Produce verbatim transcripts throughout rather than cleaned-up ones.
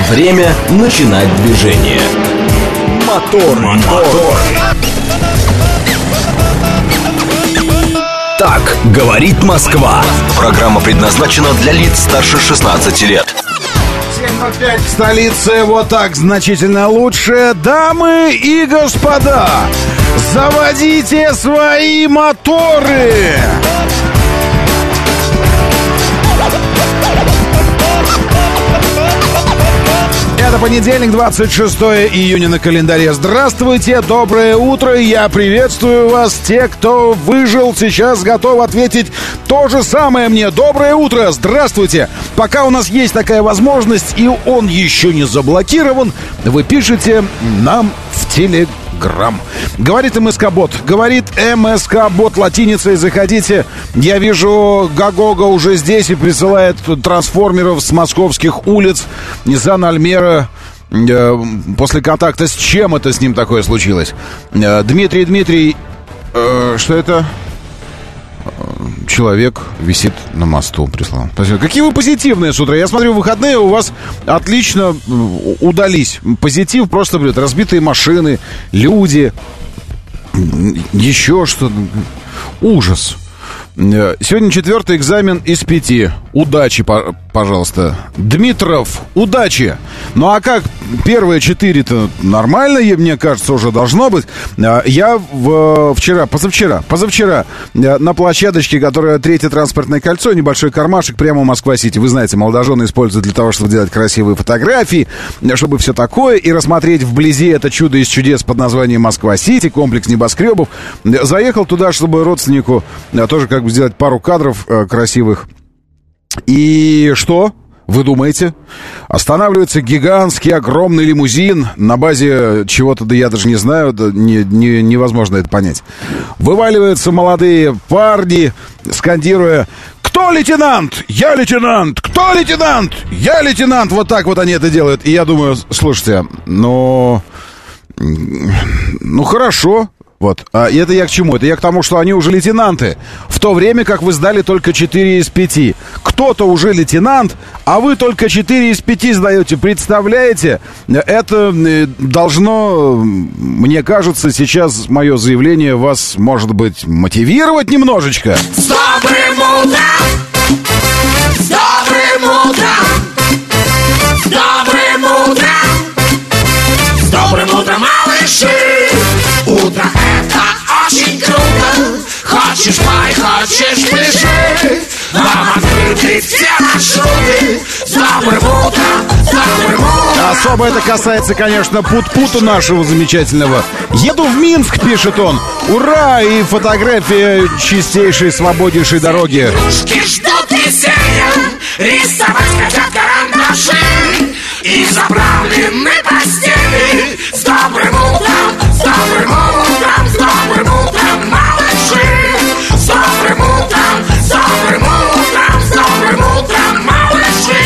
Время начинать движение. Мотор, мотор. Так говорит Москва. Программа предназначена для лиц старше шестнадцати лет. семь ноль пять в столице. Вот так значительно лучше. Дамы и господа, заводите свои моторы. Это понедельник, двадцать шестое июня на календаре. Здравствуйте, доброе утро. Я приветствую вас. Те, кто выжил, сейчас готов ответить то же самое мне. Доброе утро, здравствуйте. Пока у нас есть такая возможность, и он еще не заблокирован, вы пишете нам в Телеграм. Говорит МСК-бот. Говорит МСК-бот латиницей. Заходите. Я вижу, Гагога уже здесь и присылает трансформеров с московских улиц. Ниссан Альмера. После контакта с чем это с ним такое случилось? Дмитрий, Дмитрий, э, что это? Человек висит на мосту, прислал. Какие вы позитивные с утра. Я смотрю, выходные у вас отлично удались. Позитив просто, блядь, разбитые машины, люди, еще что-то. Ужас. Сегодня четвертый экзамен из пяти. Удачи, пожалуйста. Дмитров, удачи. Ну а как первые четыре-то нормально, мне кажется, уже должно быть. Я в, вчера, позавчера, позавчера на площадочке, которая третье транспортное кольцо, небольшой кармашек прямо у Москва-Сити. Вы знаете, молодожены используют для того, чтобы делать красивые фотографии, чтобы все такое, и рассмотреть вблизи это чудо из чудес под названием Москва-Сити, комплекс небоскребов. Заехал туда, чтобы родственнику тоже как бы сделать пару кадров э, красивых. И что? Вы думаете? Останавливается гигантский, огромный лимузин на базе чего-то, да я даже не знаю, да не, не, невозможно это понять. Вываливаются молодые парни, скандируя: «Кто лейтенант? Я лейтенант! Кто лейтенант? Я лейтенант!» Вот так вот они это делают. И я думаю, слушайте, ну... Ну, хорошо. Вот. А это я к чему? Это я к тому, что они уже лейтенанты, в то время как вы сдали только четыре из пяти. Кто-то уже лейтенант, а вы только четыре из пяти сдаете. Представляете? Это должно, мне кажется, сейчас мое заявление вас, может быть, мотивировать немножечко. С добрым утром! С добрым утром! С добрым утром! С добрым утром, малыши! Утро это очень круто. Хочешь пой, хочешь пляши. Вам открыты все маршруты. С добрым утром, с добрым утром. Особо это касается, конечно, пут-путу нашего замечательного. Еду в Минск, пишет он. Ура! И фотография чистейшей, свободнейшей дороги. Игрушки ждут веселья. Рисовать хотят карандаши. И заправлены постели. С добрым утром, с добрым утром, с добрым утром, малыши. С добрым утром, с добрым утром, с добрым утром, малыши.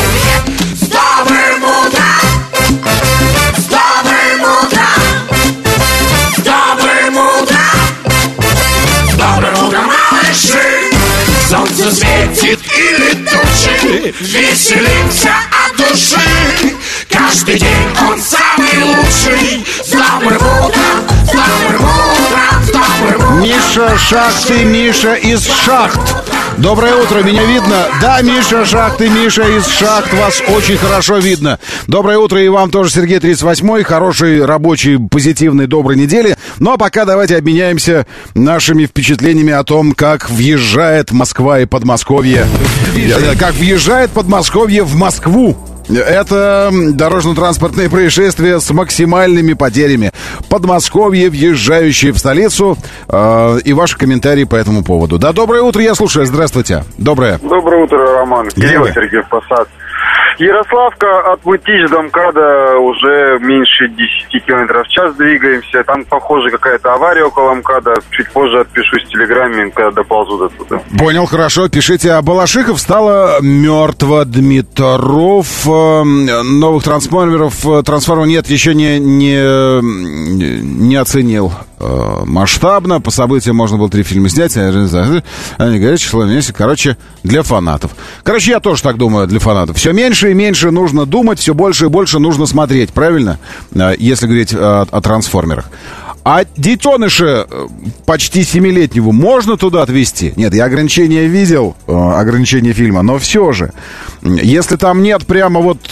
С добрым утром, с добрым утром, с добрым утром, с добрым утром, малыши. Солнце светит или тучи, веселимся от души. Каждый день он самый лучший. С добрым утром, с добрым утром, с добрым утром. Миша Шахты, Миша из шахт. Доброе утро, меня видно? Да, Миша Шахты, Миша из шахт. Вас очень хорошо видно. Доброе утро и вам тоже, Сергей тридцать восьмой. Хорошей, рабочей, позитивной, доброй недели. Ну а пока давайте обменяемся нашими впечатлениями о том, как въезжает Москва и Подмосковье. Как въезжает Подмосковье в Москву. Это дорожно-транспортные происшествия с максимальными потерями. Подмосковье, въезжающие в столицу. Э, и ваши комментарии по этому поводу. Да, доброе утро, я слушаю. Здравствуйте. Доброе. Доброе утро, Роман. Кирилл, Сергей Посад. Ярославка от Мытищ до МКАДа уже меньше десяти километров в час двигаемся. Там, похоже, какая-то авария около МКАДа. Чуть позже отпишусь в Телеграме, когда доползу до туда. Понял, хорошо. Пишите. А Балашихов стало мертво. Дмитров. Новых трансформеров. Трансформеров нет, еще не, не, не оценил. э, масштабно. По событиям можно было три фильма снять. Они горячие, слонесик. Короче, для фанатов. Короче, я тоже так думаю, для фанатов. Все меньше и меньше нужно думать, все больше и больше нужно смотреть. Правильно? Э, если говорить о, о трансформерах. А детеныша почти семилетнего можно туда отвезти? Нет, я ограничения видел, ограничения фильма, но все же, если там нет прямо вот,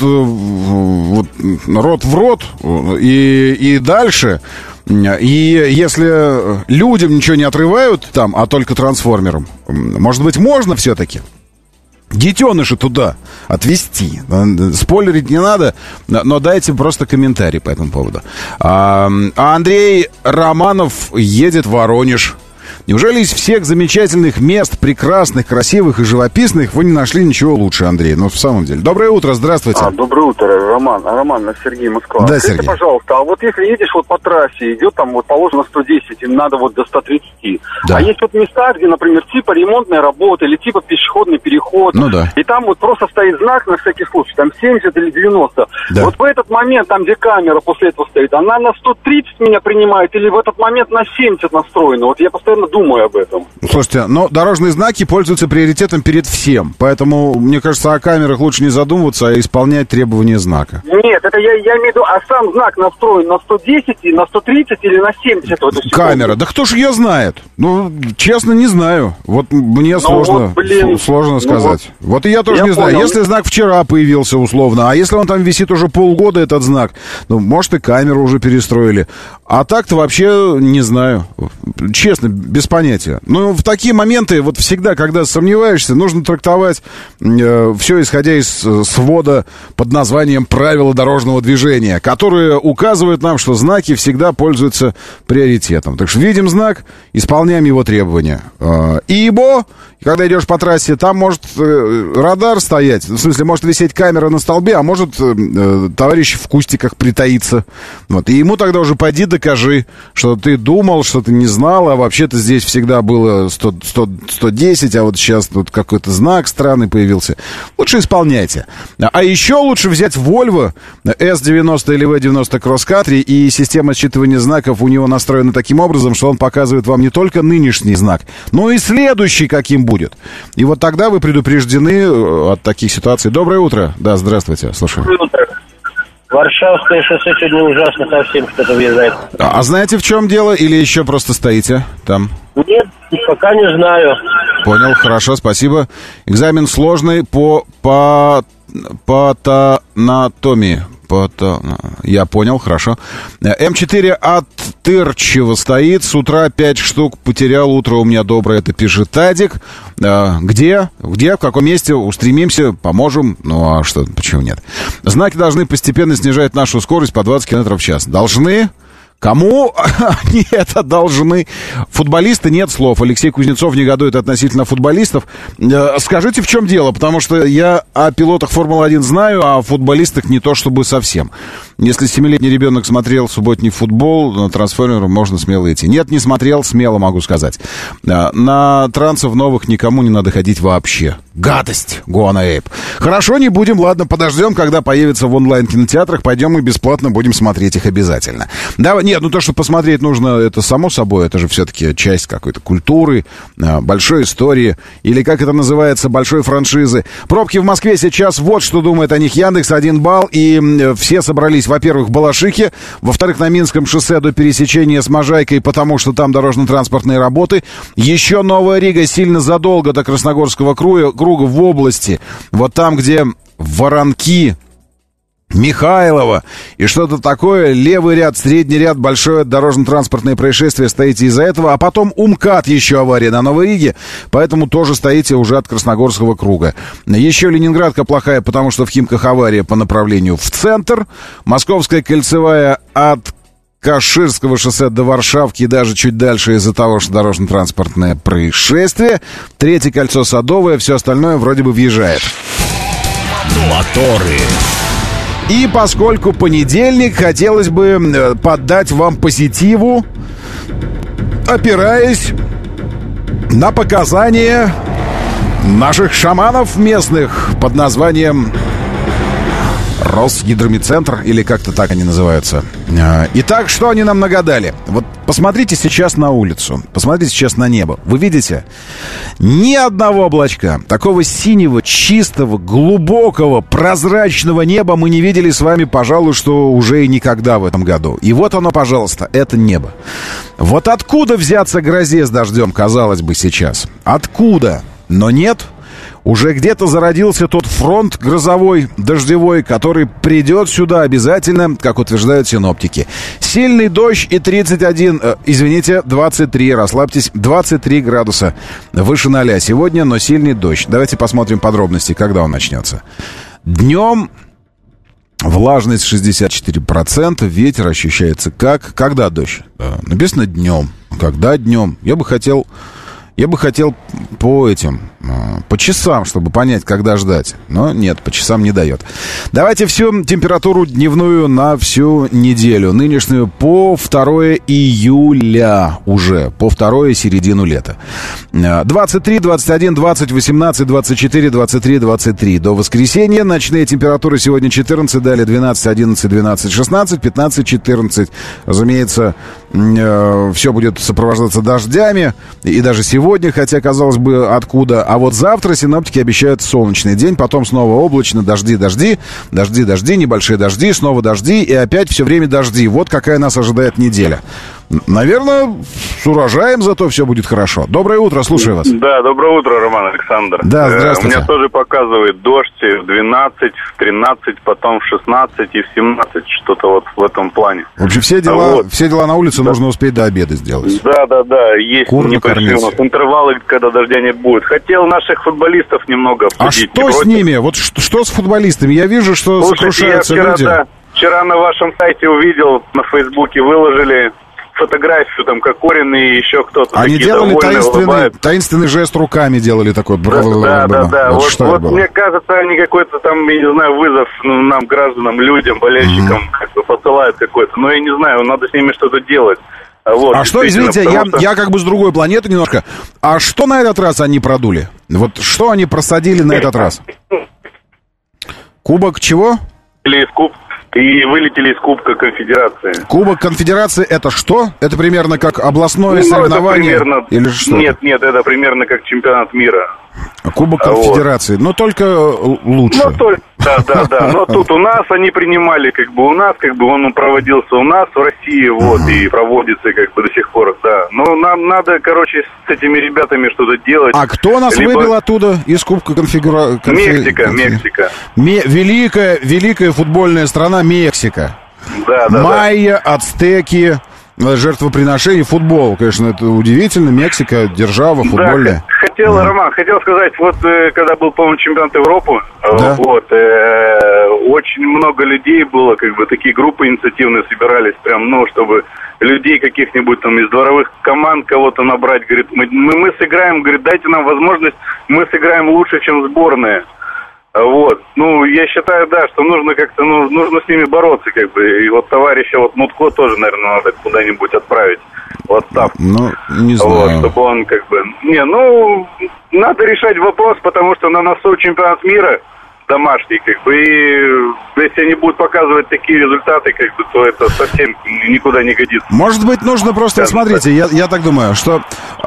вот рот в рот и, и дальше, и если людям ничего не отрывают там, а только трансформерам, может быть, можно все-таки детеныши туда отвезти. Спойлерить не надо, но дайте просто комментарий по этому поводу. А Андрей Романов едет в Воронеж. Неужели из всех замечательных мест, прекрасных, красивых и живописных, вы не нашли ничего лучше, Андрей? Ну, в самом деле. Доброе утро, здравствуйте. А, доброе утро, Роман. Роман, Сергей, Москва. Да, Скажите, Сергей. пожалуйста, а вот если едешь вот по трассе, идет там вот положено сто десять, и надо вот до ста тридцати. Да. А есть вот места, где, например, типа ремонтная работа или типа пешеходный переход. Ну да. И там вот просто стоит знак на всякий случай, там семьдесят или девяносто. Да. Вот в этот момент, там, где камера после этого стоит, она на сто тридцать меня принимает или в этот момент на семьдесят настроена? Вот я постоянно думаю об этом. Слушайте, но дорожные знаки пользуются приоритетом перед всем. Поэтому, мне кажется, о камерах лучше не задумываться, а исполнять требования знака. Нет, это я, я имею в виду, а сам знак настроен на сто десять, на сто тридцать или на семьдесят? Вот, Камера, да кто ж ее знает? Ну, честно, не знаю. Вот мне ну, сложно, вот, блин, сложно сказать. Ну, вот. вот и я тоже я не понял. знаю. Если знак вчера появился условно, а если он там висит уже полгода, этот знак, ну, может, и камеру уже перестроили. А так-то вообще не знаю. Честно, без понятия. Ну, в такие моменты, вот всегда, когда сомневаешься, нужно трактовать э, все, исходя из э, свода под названием «Правила дорожного движения», которые указывают нам, что знаки всегда пользуются приоритетом. Так что видим знак, исполняем его требования. Э, ибо, когда идешь по трассе, там может э, радар стоять, в смысле, может висеть камера на столбе, а может э, товарищ в кустиках притаиться. Вот. И ему тогда уже поди докажи, что ты думал, что ты не знал, а вообще-то здесь всегда было сто, сто, сто десять, а вот сейчас тут какой-то знак странный появился. Лучше исполняйте. А еще лучше взять Volvo эс девяносто или ви девяносто Cross Country, и система считывания знаков у него настроена таким образом, что он показывает вам не только нынешний знак, но и следующий, каким будет. И вот тогда вы предупреждены от таких ситуаций. Доброе утро. Да, здравствуйте. Слушаю. Доброе утро. Варшавское шоссе сегодня ужасно совсем что-то въезжает. А знаете, в чем дело? Или еще просто стоите там? Нет, пока не знаю. Понял, хорошо, спасибо. Экзамен сложный по патанатомии. Пата... Я понял, хорошо. эм четыре от Тырчева стоит. С утра пять штук потерял. Утро у меня доброе, это пишет Тадик. Где? Где? В каком месте? Устремимся, поможем. Ну, а что? Почему нет? Знаки должны постепенно снижать нашу скорость по двадцать километров в час. Должны... Кому они это должны? Футболисты, нет слов. Алексей Кузнецов негодует относительно футболистов. Скажите, в чем дело? Потому что я о пилотах Формулы один знаю, а о футболистах не то чтобы совсем. Если семилетний ребенок смотрел субботний футбол, на трансформеры можно смело идти. Нет, не смотрел, смело могу сказать. На трансов новых никому не надо ходить вообще. Гадость, Гуана Эйп. Хорошо, не будем, ладно, подождем, когда появится в онлайн-кинотеатрах, пойдем и бесплатно будем смотреть их обязательно. Давай. Нет, ну то, что посмотреть нужно, это само собой, это же все-таки часть какой-то культуры, большой истории, или как это называется, большой франшизы. Пробки в Москве сейчас, вот что думает о них Яндекс, один балл, и все собрались, во-первых, в Балашихе, во-вторых, на Минском шоссе до пересечения с Можайкой, потому что там дорожно-транспортные работы. Еще Новая Рига сильно задолго до Красногорского круга, круга в области, вот там, где Воронки, Михайлова и что-то такое, левый ряд, средний ряд, большое дорожно-транспортное происшествие, стоите из-за этого, а потом УМКАД, еще авария на Новой Риге, поэтому тоже стоите уже от Красногорского круга. Еще Ленинградка плохая, потому что в Химках авария по направлению в центр, Московская кольцевая от Каширского шоссе до Варшавки и даже чуть дальше из-за того, что дорожно-транспортное происшествие, Третье кольцо Садовое, все остальное вроде бы въезжает. Моторы. И поскольку понедельник, хотелось бы поддать вам позитиву, опираясь на показания наших шаманов местных под названием Росгидромедцентр, или как-то так они называются. Итак, что они нам нагадали? Вот посмотрите сейчас на улицу, посмотрите сейчас на небо. Вы видите? Ни одного облачка. Такого синего, чистого, глубокого, прозрачного неба мы не видели с вами, пожалуй, что уже и никогда в этом году. И вот оно, пожалуйста, это небо. Вот откуда взяться грозе с дождем, казалось бы, сейчас? Откуда? Но нет. Уже где-то зародился тот фронт грозовой, дождевой, который придет сюда обязательно, как утверждают синоптики. Сильный дождь и тридцать один, э, извините, двадцать три, расслабьтесь, двадцать три градуса выше ноля сегодня, но сильный дождь. Давайте посмотрим подробности, когда он начнется. Днем влажность шестьдесят четыре процента, ветер ощущается как? Когда дождь? Э, написано днем. Когда днем? Я бы хотел... Я бы хотел по этим, по часам, чтобы понять, когда ждать. Но нет, по часам не дает. Давайте всю температуру дневную на всю неделю. Нынешнюю по второе июля уже. По второе середину лета. двадцать три, двадцать один, двадцать, восемнадцать, двадцать четыре, двадцать три, двадцать три. До воскресенья. Ночные температуры сегодня четырнадцать, далее двенадцать, одиннадцать, двенадцать, шестнадцать, пятнадцать, четырнадцать. Разумеется, все будет сопровождаться дождями. И даже сегодня. Сегодня, хотя, казалось бы, откуда. А вот завтра синоптики обещают солнечный день, потом снова облачно, дожди, дожди, дожди, дожди, небольшие дожди, снова дожди, и опять все время дожди. Вот какая нас ожидает неделя. Наверное, с урожаем зато все будет хорошо. Доброе утро, слушаю вас. Да, доброе утро, Роман Александр. Да, здравствуйте. У меня тоже показывает дождь в двенадцать, в тринадцать, потом в шестнадцать и в семнадцать, что-то вот в этом плане. В общем, все дела, вот. все дела на улице да. нужно успеть до обеда сделать. Да, да, да, есть Кур небольшие у нас интервалы, когда дождя не будет. Хотел наших футболистов немного обсудить. А что с ними? Вот что, что с футболистами? Я вижу, что Слушайте, сокрушаются я вчера, люди. Да, вчера на вашем сайте увидел, на Фейсбуке выложили фотографию, там, Кокорин и еще кто-то. Они делали таинственный, таинственный жест руками, делали такой. Да, да, да, да. Вот, вот, вот мне кажется, они какой-то там, я не знаю, вызов ну, нам, гражданам, людям, болельщикам, mm-hmm. как бы посылают какой-то. Но я не знаю, надо с ними что-то делать. Вот, а что, извините, я, что... я как бы с другой планеты немножко. А что на этот раз они продули? Вот что они просадили на этот раз? Кубок чего? Или из куб... И вылетели из Кубка Конфедерации. Кубок Конфедерации это что? Это примерно как областное ну, соревнование? Это примерно... Или что? Нет, нет, это примерно как чемпионат мира. Кубок Конфедерации, вот. Но только лучше. Ну, только, да, да, да. Но тут у нас они принимали, как бы у нас, как бы он проводился у нас в России, вот, uh-huh. и проводится как бы до сих пор, да. Но нам надо, короче, с этими ребятами что-то делать. А кто нас Либо... выбил оттуда из Кубка Конфигура... Конфи... Мексика, Конфи... Мексика. Ме... Великая, великая футбольная страна Мексика. Да, да, Майя, да. ацтеки, жертвоприношение, футбол. Конечно, это удивительно. Мексика, держава футбольная. Да, хотел, mm. Роман, хотел сказать, вот когда был, по-моему, чемпионат Европы, да. вот, э, очень много людей было, как бы такие группы инициативные собирались, прям, ну, чтобы людей каких-нибудь там из дворовых команд кого-то набрать, говорит, мы, мы, мы сыграем, говорит, дайте нам возможность, мы сыграем лучше, чем сборная. Вот, ну, я считаю, да, что нужно как-то, ну, нужно с ними бороться, как бы, и вот товарища вот Мутко тоже, наверное, надо куда-нибудь отправить в отставку. Ну, не знаю. Вот, чтобы он, как бы, не, ну, надо решать вопрос, потому что на носу чемпионат мира домашний, как бы, и если они будут показывать такие результаты, как бы, то это совсем никуда не годится. Может быть, нужно просто, Скажем смотрите, я, я так думаю, что,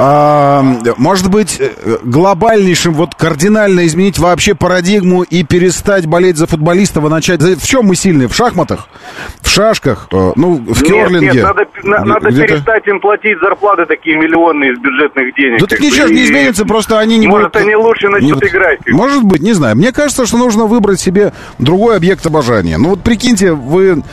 э, может быть, глобальнейшим, вот кардинально изменить вообще парадигму и перестать болеть за футболистов, и начать... В чем мы сильны? В шахматах? В шашках? Э, ну, в керлинге? Нет, нет, надо, на, надо перестать им платить зарплаты такие миллионные из бюджетных денег. Да так ничего же не изменится, просто они не Может, будут... они лучше начнут не... играть. Может быть, не знаю. Мне кажется, что нужно выбрать себе другой объект обожания. Ну вот прикиньте, вы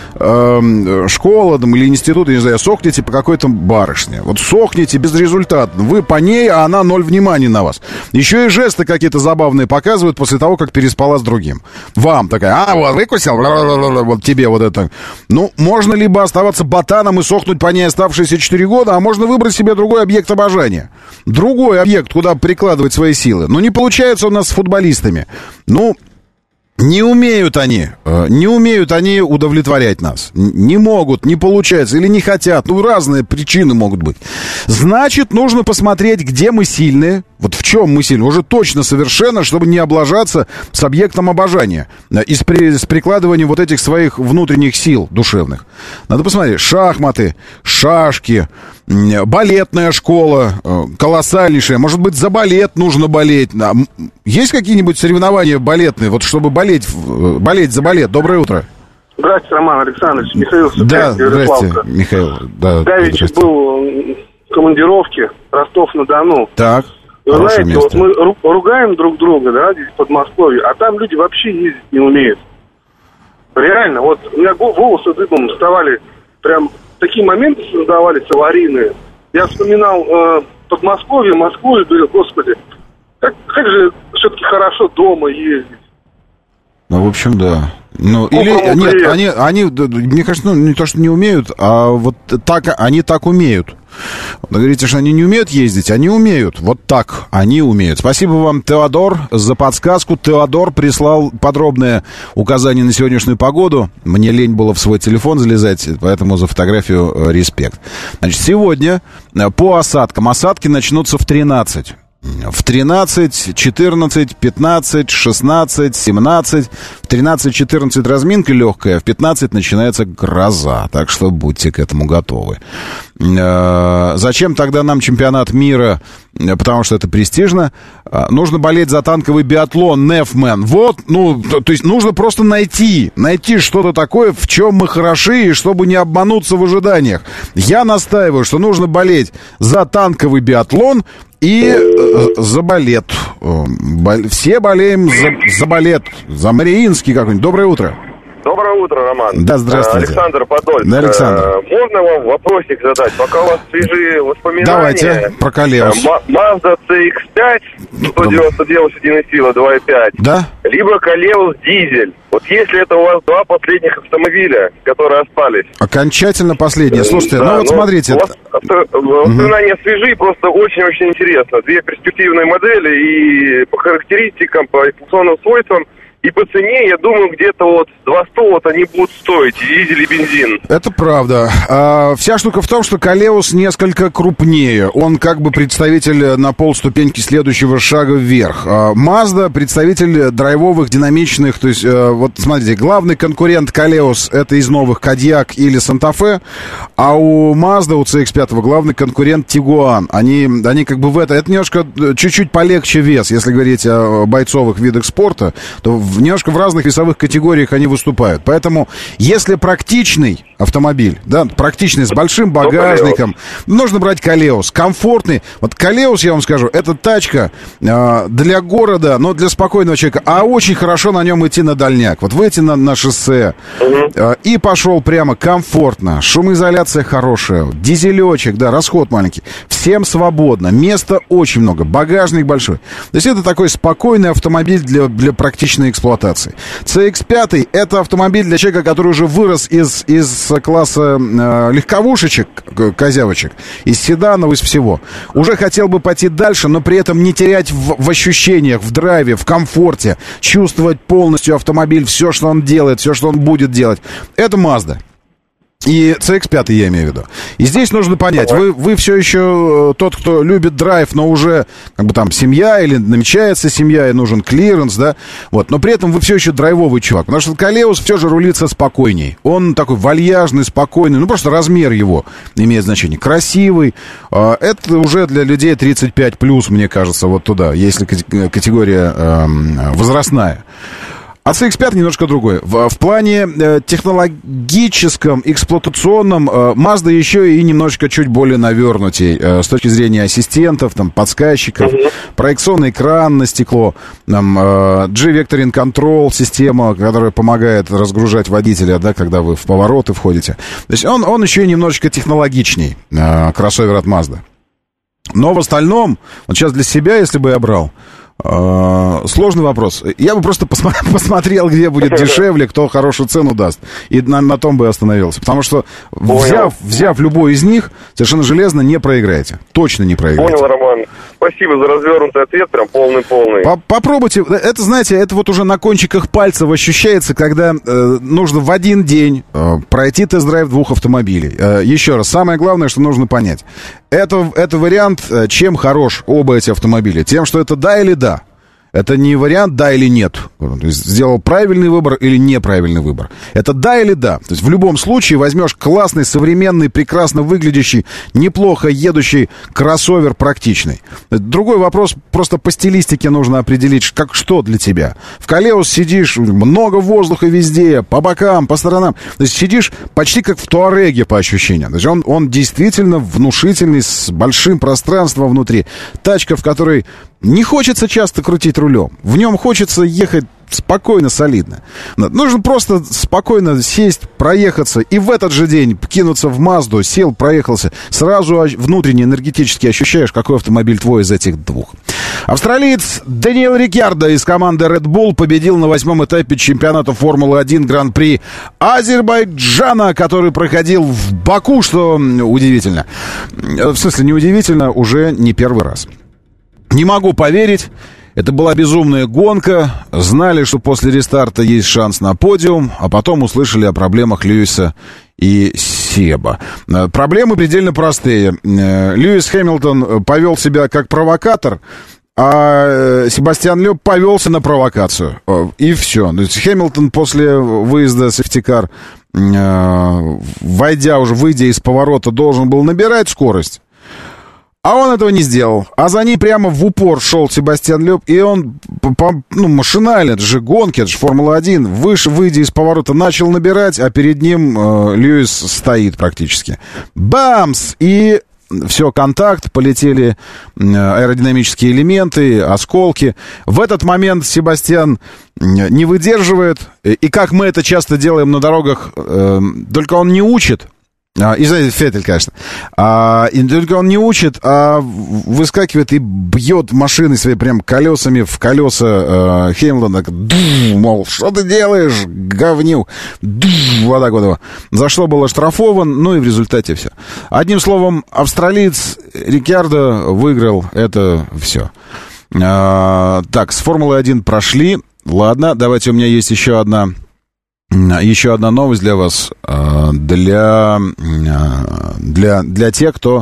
э, школа там, или институт, я не знаю, сохнете по какой-то барышне. Вот сохнете безрезультатно. Вы по ней, а она ноль внимания на вас. Еще и жесты какие-то забавные показывают после того, как переспала с другим. Вам такая, а, вот, выкусил, вот тебе вот это. Ну, можно либо оставаться ботаном и сохнуть по ней оставшиеся четыре года, а можно выбрать себе другой объект обожания. Другой объект, куда прикладывать свои силы. Ну, не получается у нас с футболистами. Ну... Не умеют они, не умеют они удовлетворять нас. Не могут, не получается или не хотят. Ну, разные причины могут быть. Значит, нужно посмотреть, где мы сильные, вот в чем мы сильны? Уже точно совершенно, чтобы не облажаться с объектом обожания и с, при, с прикладыванием вот этих своих внутренних сил душевных. Надо посмотреть. Шахматы, шашки, балетная школа, колоссальнейшая. Может быть, за балет нужно болеть. Есть какие-нибудь соревнования балетные, вот чтобы болеть, болеть за балет? Доброе утро. Здравствуйте, Роман Александрович. Михаил Сукин, да, здрасте, Михаил. Да, Давич был в командировке, Ростов-на-Дону. Так. Вы знаете, место. Вот мы ругаем друг друга, да, здесь в Подмосковье, а там люди вообще ездить не умеют. Реально, вот у меня волосы дыбом вставали, прям такие моменты создавались аварийные. Я вспоминал э, Подмосковье, Москву и говорил, господи, как, как же все-таки хорошо дома ездить. Ну, в общем, да. Ну, или нет, они, они, мне кажется, ну, не то, что не умеют, а вот так, они так умеют. Вы говорите, что они не умеют ездить, они умеют. Вот так они умеют. Спасибо вам, Теодор, за подсказку. Теодор прислал подробное указание на сегодняшнюю погоду. Мне лень было в свой телефон залезать, поэтому за фотографию респект. Значит, сегодня по осадкам. Осадки начнутся в тринадцать. В тринадцать, четырнадцать, пятнадцать, шестнадцать, семнадцать. В тринадцать-четырнадцать разминка легкая, в пятнадцать начинается гроза. Так что будьте к этому готовы. Зачем тогда нам чемпионат мира? Потому что это престижно. Нужно болеть за танковый биатлон, Нефмен. Вот, ну, то, то есть нужно просто найти, найти что-то такое, в чем мы хороши, и чтобы не обмануться в ожиданиях. Я настаиваю, что нужно болеть за танковый биатлон и э, за балет. Все болеем за, за балет, за Мариинский какой-нибудь. Доброе утро. Доброе утро, Роман. Да, здравствуйте. Александр Подольск. Да, Александр. Можно вам вопросик задать, пока у вас свежие воспоминания? Давайте, про Колеус. Mazda си икс пять, сто девяносто две лошадиные силы, два и пять. Да? Либо Колеус дизель. Вот если это у вас два последних автомобиля, которые остались. Окончательно последние. Слушайте, да, ну вот ну, смотрите. У вас воспоминания угу. свежие, просто очень-очень интересно. Две перспективные модели и по характеристикам, по эксплуатационным свойствам. И по цене, я думаю, где-то вот два сто вот они будут стоить, дизель и бензин. Это правда. А, вся штука в том, что Колеус несколько крупнее. Он как бы представитель на полступеньки следующего шага вверх. А, Mazda представитель драйвовых, динамичных. То есть, а, вот смотрите, главный конкурент Колеус это из новых Кодиак или Санта-Фе. А у Mazda, у си икс пять главный конкурент Тигуан. Они, они как бы в это... Это немножко чуть-чуть полегче вес. Если говорить о бойцовых видах спорта, то в, немножко в разных весовых категориях они выступают. Поэтому, если практичный автомобиль, да, практичный, с большим багажником, нужно брать Колеус. Комфортный. Вот Колеус, я вам скажу, это тачка э, для города, но для спокойного человека. А очень хорошо на нем идти на дальняк. Вот выйти на, на шоссе э, и пошел прямо комфортно. Шумоизоляция хорошая. Дизелечек, да, расход маленький. Всем свободно. Места очень много. Багажник большой. То есть это такой спокойный автомобиль для, для практичной эксплуатации. си икс пять это автомобиль для человека, который уже вырос из, из класса э, легковушечек, козявочек, из седанов, из всего. Уже хотел бы пойти дальше, но при этом не терять в, в ощущениях, в драйве, в комфорте, чувствовать полностью автомобиль, все, что он делает, все, что он будет делать. Это Mazda. И си икс пять я имею в виду. И здесь нужно понять, вы, вы все еще тот, кто любит драйв, но уже как бы там семья или намечается семья, и нужен клиренс, да, вот, но при этом вы все еще драйвовый чувак, потому что Колеус все же рулится спокойней. Он такой вальяжный, спокойный, ну просто размер его имеет значение. Красивый. Это уже для людей тридцать пять плюс, мне кажется, вот туда, если категория э, возрастная. А си икс пять немножко другой. В, в плане э, технологическом, эксплуатационном э, Mazda еще и немножечко чуть более навернутей э, с точки зрения ассистентов, там, подсказчиков, mm-hmm. проекционный экран на стекло, там, э, G-Vectoring Control система, которая помогает разгружать водителя, да, когда вы в повороты входите. То есть он, он еще и немножечко технологичней, э, кроссовер от Mazda. Но в остальном, вот сейчас для себя, если бы я брал, А, сложный вопрос. Я бы просто посма- посмотрел, где будет дешевле, кто хорошую цену даст. И на, на том бы остановился. Потому что, взяв, взяв любой из них, совершенно железно не проиграете. Точно не проиграете. Понял, Роман. Спасибо за развернутый ответ, прям полный-полный. Попробуйте. Это, знаете, это вот уже на кончиках пальцев ощущается, когда э, нужно в один день э, пройти тест-драйв двух автомобилей. Э, еще раз, самое главное, что нужно понять. Это, это вариант, э, чем хорош оба эти автомобиля? Тем, что это да или да. Это не вариант да или нет. То есть сделал правильный выбор или неправильный выбор. Это да или да. То есть в любом случае возьмешь классный, современный, прекрасно выглядящий, неплохо едущий кроссовер практичный. Другой вопрос, просто по стилистике нужно определить, как что для тебя. В Колеус сидишь, много воздуха везде, по бокам, по сторонам. То есть сидишь почти как в Туареге по ощущениям. То есть он, он действительно внушительный, с большим пространством внутри. Тачка, в которой не хочется часто крутить рулем. В нем хочется ехать спокойно, солидно. Нужно просто спокойно сесть, проехаться, и в этот же день кинуться в Мазду, сел, проехался. Сразу внутренне, энергетически ощущаешь, какой автомобиль твой из этих двух. Австралиец Даниэл Рикьярдо из команды Red Bull победил на восьмом этапе чемпионата Формулы один Гран-при Азербайджана, который проходил в Баку, что удивительно. В смысле, неудивительно, уже не первый раз. Не могу поверить, это была безумная гонка, знали, что после рестарта есть шанс на подиум, а потом услышали о проблемах Льюиса и Себа. Проблемы предельно простые. Льюис Хэмилтон повел себя как провокатор, а Себастьян Лёб повелся на провокацию. И все. То есть Хэмилтон после выезда сейфтикар, войдя уже, выйдя из поворота, должен был набирать скорость. А он этого не сделал. А за ней прямо в упор шел Себастьян Лёб. И он, ну, машинально, это же гонки, это же Формула один. Выше, выйдя из поворота, начал набирать, а перед ним э, Льюис стоит практически. Бамс! И все, контакт, полетели аэродинамические элементы, осколки. В этот момент Себастьян не выдерживает. И как мы это часто делаем на дорогах, э, только он не учит. И, знаете, Феттель, конечно. А, и только он не учит, а выскакивает и бьет машиной своей прям колесами в колеса э, Хэмилтона. Мол, что ты делаешь, говню? Вот так вот его. За что был оштрафован, ну и в результате все. Одним словом, австралиец Рикьярдо выиграл это все. А, так, с Формулы один прошли. Ладно, давайте, у меня есть еще одна... Еще одна новость для вас, для, для, для тех, кто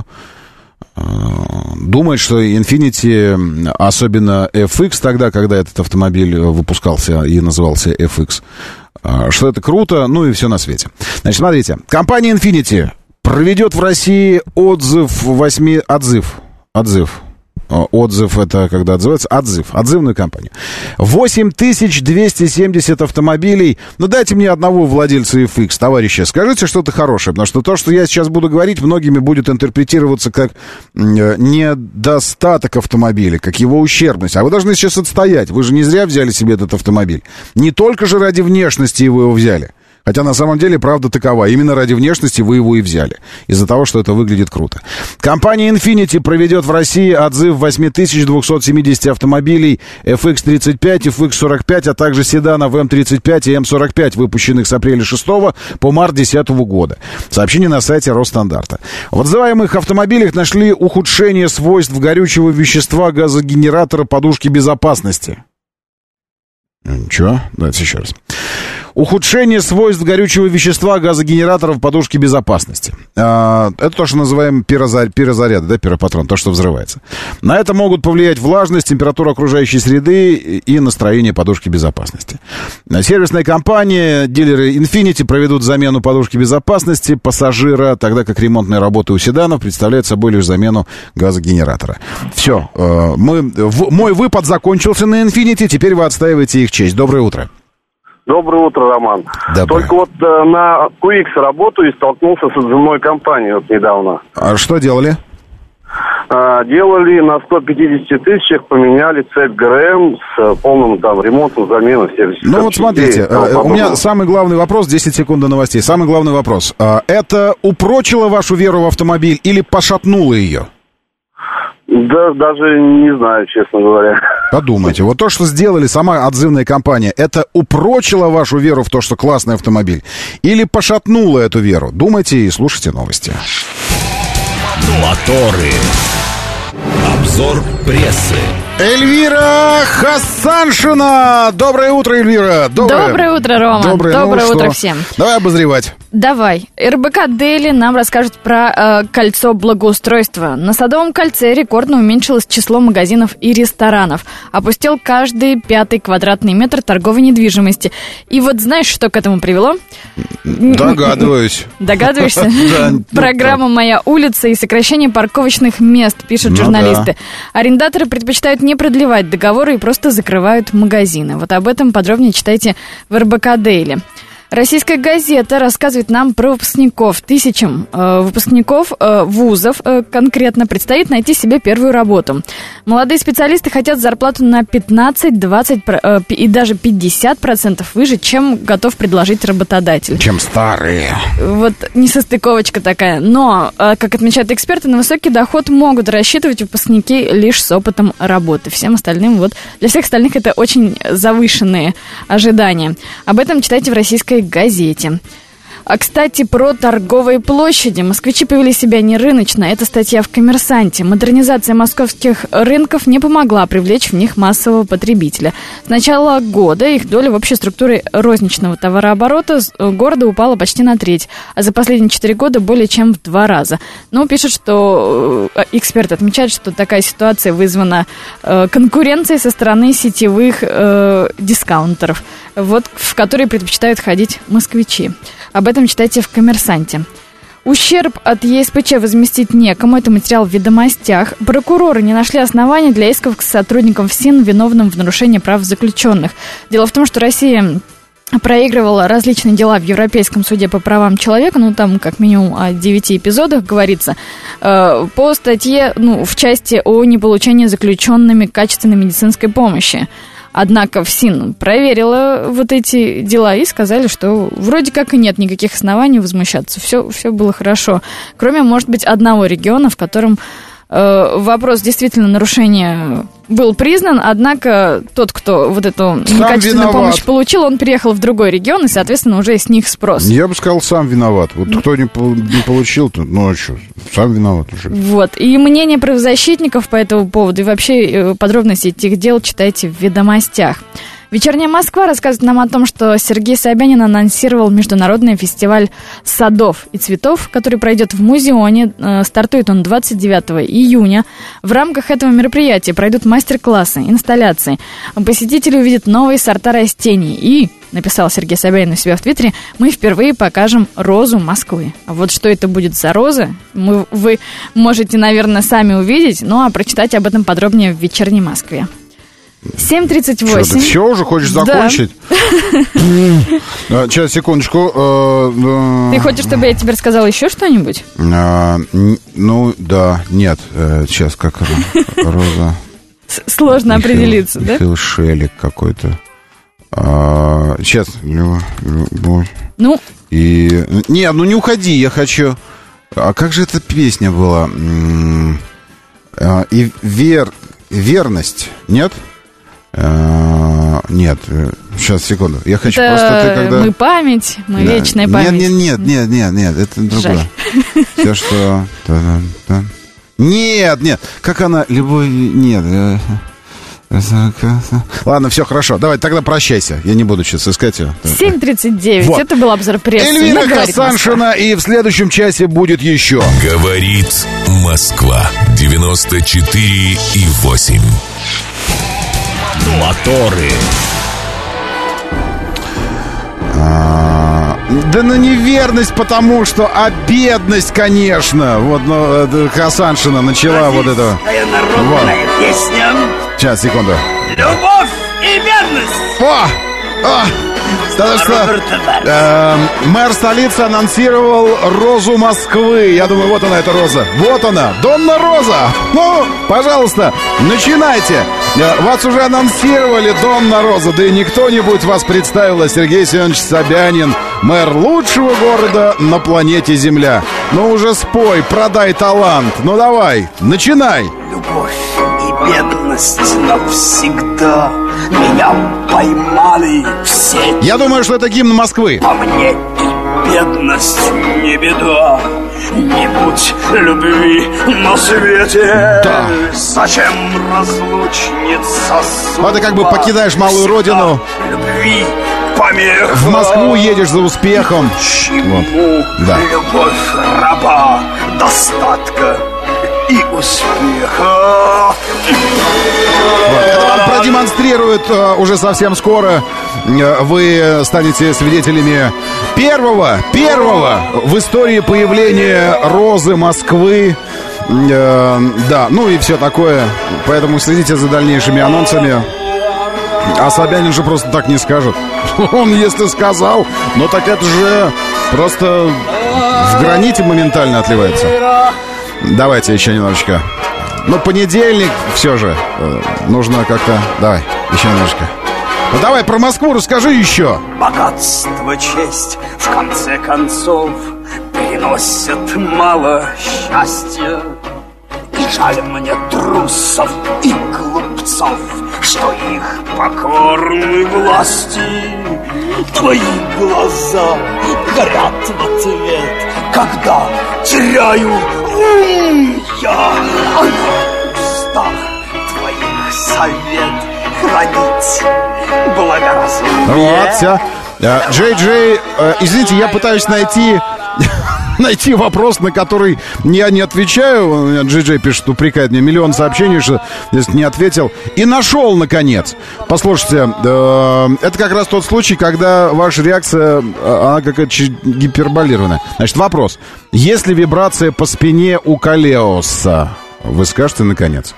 думает, что Infiniti, особенно эф икс, тогда, когда этот автомобиль выпускался и назывался эф икс, что это круто, ну и все на свете. Значит, смотрите, компания Infiniti проведет в России отзыв восьми... Отзыв. Отзыв. Отзыв — это когда отзывается? Отзыв. Отзывную компанию. восемь тысяч двести семьдесят автомобилей. Ну, дайте мне одного владельца эф икс, товарищи. Скажите что-то хорошее, потому что то, что я сейчас буду говорить, многими будет интерпретироваться как недостаток автомобиля, как его ущербность. А вы должны сейчас отстоять. Вы же не зря взяли себе этот автомобиль. Не только же ради внешности вы его взяли. Хотя на самом деле правда такова. Именно ради внешности вы его и взяли. Из-за того, что это выглядит круто. Компания Infiniti проведет в России отзыв восемь тысяч двести семьдесят автомобилей эф икс тридцать пять, эф икс сорок пять, а также седанов эм тридцать пять и эм сорок пять, выпущенных с апреля шестого по март десятого года. Сообщение на сайте Росстандарта. В отзываемых автомобилях нашли ухудшение свойств горючего вещества газогенератора подушки безопасности. Ничего? Давайте еще раз. Ухудшение свойств горючего вещества газогенераторов подушки безопасности. А, это то, что называем пирозаряд, пирозаряд, да, пиропатрон, то, что взрывается. На это могут повлиять влажность, температура окружающей среды и настроение подушки безопасности. Сервисная компания, дилеры Infiniti проведут замену подушки безопасности пассажира, тогда как ремонтные работы у седанов представляют собой лишь замену газогенератора. Все. Мы, в, мой выпад закончился на Infiniti, теперь вы отстаиваете их честь. Доброе утро. Доброе утро, Роман. Доброе. Только вот э, на кью икс работаю и столкнулся с отзывной компанией вот недавно. А что делали? Э, делали на сто пятьдесят тысячах, поменяли цепь ГРМ с э, полным там ремонтом, заменой всех. Ну вот смотрите, э, у меня самый главный вопрос, десять секунд до новостей. Самый главный вопрос. Э, это упрочило вашу веру в автомобиль или пошатнуло ее? Э, Да, даже не знаю, честно говоря. Подумайте, вот то, что сделали сама отзывная компания, это упрочило вашу веру в то, что классный автомобиль? Или пошатнуло эту веру? Думайте и слушайте новости. Моторы. Обзор прессы. Эльвира Хасаншина! Доброе утро, Эльвира! Доброе, Доброе утро, Рома! Доброе, Доброе ну, утро что? всем! Давай обозревать. Давай. РБК Дейли нам расскажет про э, кольцо благоустройства. На Садовом кольце рекордно уменьшилось число магазинов и ресторанов. Опустел каждый пятый квадратный метр торговой недвижимости. И вот знаешь, что к этому привело? Догадываюсь. Догадываешься? Программа «Моя улица» и сокращение парковочных мест, пишут журналисты. Арендаторы предпочитают не продлевать договоры и просто закрывают магазины. Вот об этом подробнее читайте в РБК Дейли. Российская газета рассказывает нам про выпускников. Тысячам э, выпускников э, вузов э, конкретно предстоит найти себе первую работу. Молодые специалисты хотят зарплату на пятнадцать, двадцать э, и даже пятьдесят процентов выше, чем готов предложить работодатель. Чем старые. Вот несостыковочка такая. Но, э, как отмечают эксперты, на высокий доход могут рассчитывать выпускники лишь с опытом работы. Всем остальным, вот, для всех остальных это очень завышенные ожидания. Об этом читайте в российской газете. А, кстати, про торговые площади. Москвичи повели себя не рыночно. Это статья в «Коммерсанте». Модернизация московских рынков не помогла привлечь в них массового потребителя. С начала года их доля в общей структуре розничного товарооборота города упала почти на треть, а за последние четыре года более чем в два раза. Но пишут, что эксперты отмечают, что такая ситуация вызвана э, конкуренцией со стороны сетевых э, дискаунтеров, вот, в которые предпочитают ходить москвичи. Об этом читайте в «Коммерсанте». Ущерб от ЕСПЧ возместить некому. Это материал в «Ведомостях». Прокуроры не нашли оснований для исков к сотрудникам ФСИН, виновным в нарушении прав заключенных. Дело в том, что Россия проигрывала различные дела в Европейском суде по правам человека, ну, там как минимум о девяти эпизодах говорится, э, по статье, ну, в части о неполучении заключенными качественной медицинской помощи. Однако ФСИН проверила вот эти дела и сказали, что вроде как и нет никаких оснований возмущаться. Все, все было хорошо. Кроме, может быть, одного региона, в котором э, вопрос действительно нарушения был признан, однако тот, кто вот эту сам некачественную виноват. помощь получил, он переехал в другой регион, и, соответственно, уже с них спрос. Я бы сказал, сам виноват. Вот кто не, не получил, то, ну, а что, сам виноват уже. Вот. И мнение правозащитников по этому поводу, и вообще подробности этих дел читайте в «Ведомостях». «Вечерняя Москва» рассказывает нам о том, что Сергей Собянин анонсировал международный фестиваль садов и цветов, который пройдет в Музеоне. Стартует он двадцать девятого июня. В рамках этого мероприятия пройдут мастер-классы, инсталляции. Посетители увидят новые сорта растений. И, написал Сергей Собянин у себя в Твиттере, мы впервые покажем розу Москвы. А вот что это будет за роза, мы, вы можете, наверное, сами увидеть, ну а прочитать об этом подробнее в «Вечерней Москве». семь тридцать восемь. Что, ты все уже хочешь закончить? Да. Сейчас, секундочку. Ты хочешь, чтобы я тебе рассказала еще что-нибудь? Ну, да, нет. Сейчас, как роза... Сложно определиться, да? Михаил Шелик какой-то. Сейчас. Ну? И... Нет, ну не уходи, я хочу... А как же эта песня была? И вер... Верность, нет? Нет, сейчас, секунду. Я хочу это просто... Ты когда... Мы память, мы да. Вечная память. Нет, нет, нет, нет, нет, это другое. Все, что... Нет, нет, как она... Любовь... Нет. Ладно, все, хорошо. Давай, тогда прощайся. Я не буду сейчас искать ее. семь тридцать девять. Вот. Это был обзор прессы. Эльвира Хасаншина. И в следующем часе будет еще. Говорит Москва. девяносто четыре и восемь. Моторы. А, да на неверность, потому что, а бедность, конечно. Вот, ну, Хасаншина начала вот это. Народная вот. Песня. Сейчас, секунду. Любовь и бедность. О! О! Потому что э, мэр столицы анонсировал розу Москвы. Я думаю, вот она, эта роза. Вот она, Донна Роза. Ну, пожалуйста, начинайте. Вас уже анонсировали, Донна Роза. Да и не кто-нибудь вас представил, а Сергей Семенович Собянин, мэр лучшего города на планете Земля. Ну уже спой, продай талант. Ну давай, начинай. Любовь и бедность навсегда меня поймали все. Я думаю, что это гимн Москвы. А мне и бедность не беда. Не будь любви на свете. Да. Зачем разлучница судьба? Вот ты как бы покидаешь малую родину. Любви помеха. В Москву едешь за успехом. Чему вот. Да. Любовь раба достатка и успеха. Вот. Это вам продемонстрирует uh, уже совсем скоро. Uh, вы станете свидетелями первого, первого в истории появления розы Москвы. Uh, да, ну и все такое. Поэтому следите за дальнейшими анонсами. А Собянин же просто так не скажет. Он, если сказал, ну так это же просто в граните моментально отливается. Давайте еще немножечко. Ну, понедельник все же. э, Нужно как-то... Давай, еще немножечко. Ну, давай про Москву расскажи еще. Богатство, честь, в конце концов, приносят мало счастья. И жаль мне трусов и глупцов, что их покорны власти. Твои глаза горят в ответ, когда теряю ум я. А на устах твоих совет хранить благоразумие. Вот, все. Джей Джей, э, извините, я пытаюсь найти... Найти вопрос, на который я не отвечаю. Джей Джей пишет, упрекает мне миллион сообщений, что здесь не ответил. И нашел, наконец. Послушайте, э, это как раз тот случай, когда ваша реакция, она какая-то гиперболированная. Значит, вопрос. Есть ли вибрация по спине у Калеоса? Вы скажете, наконец.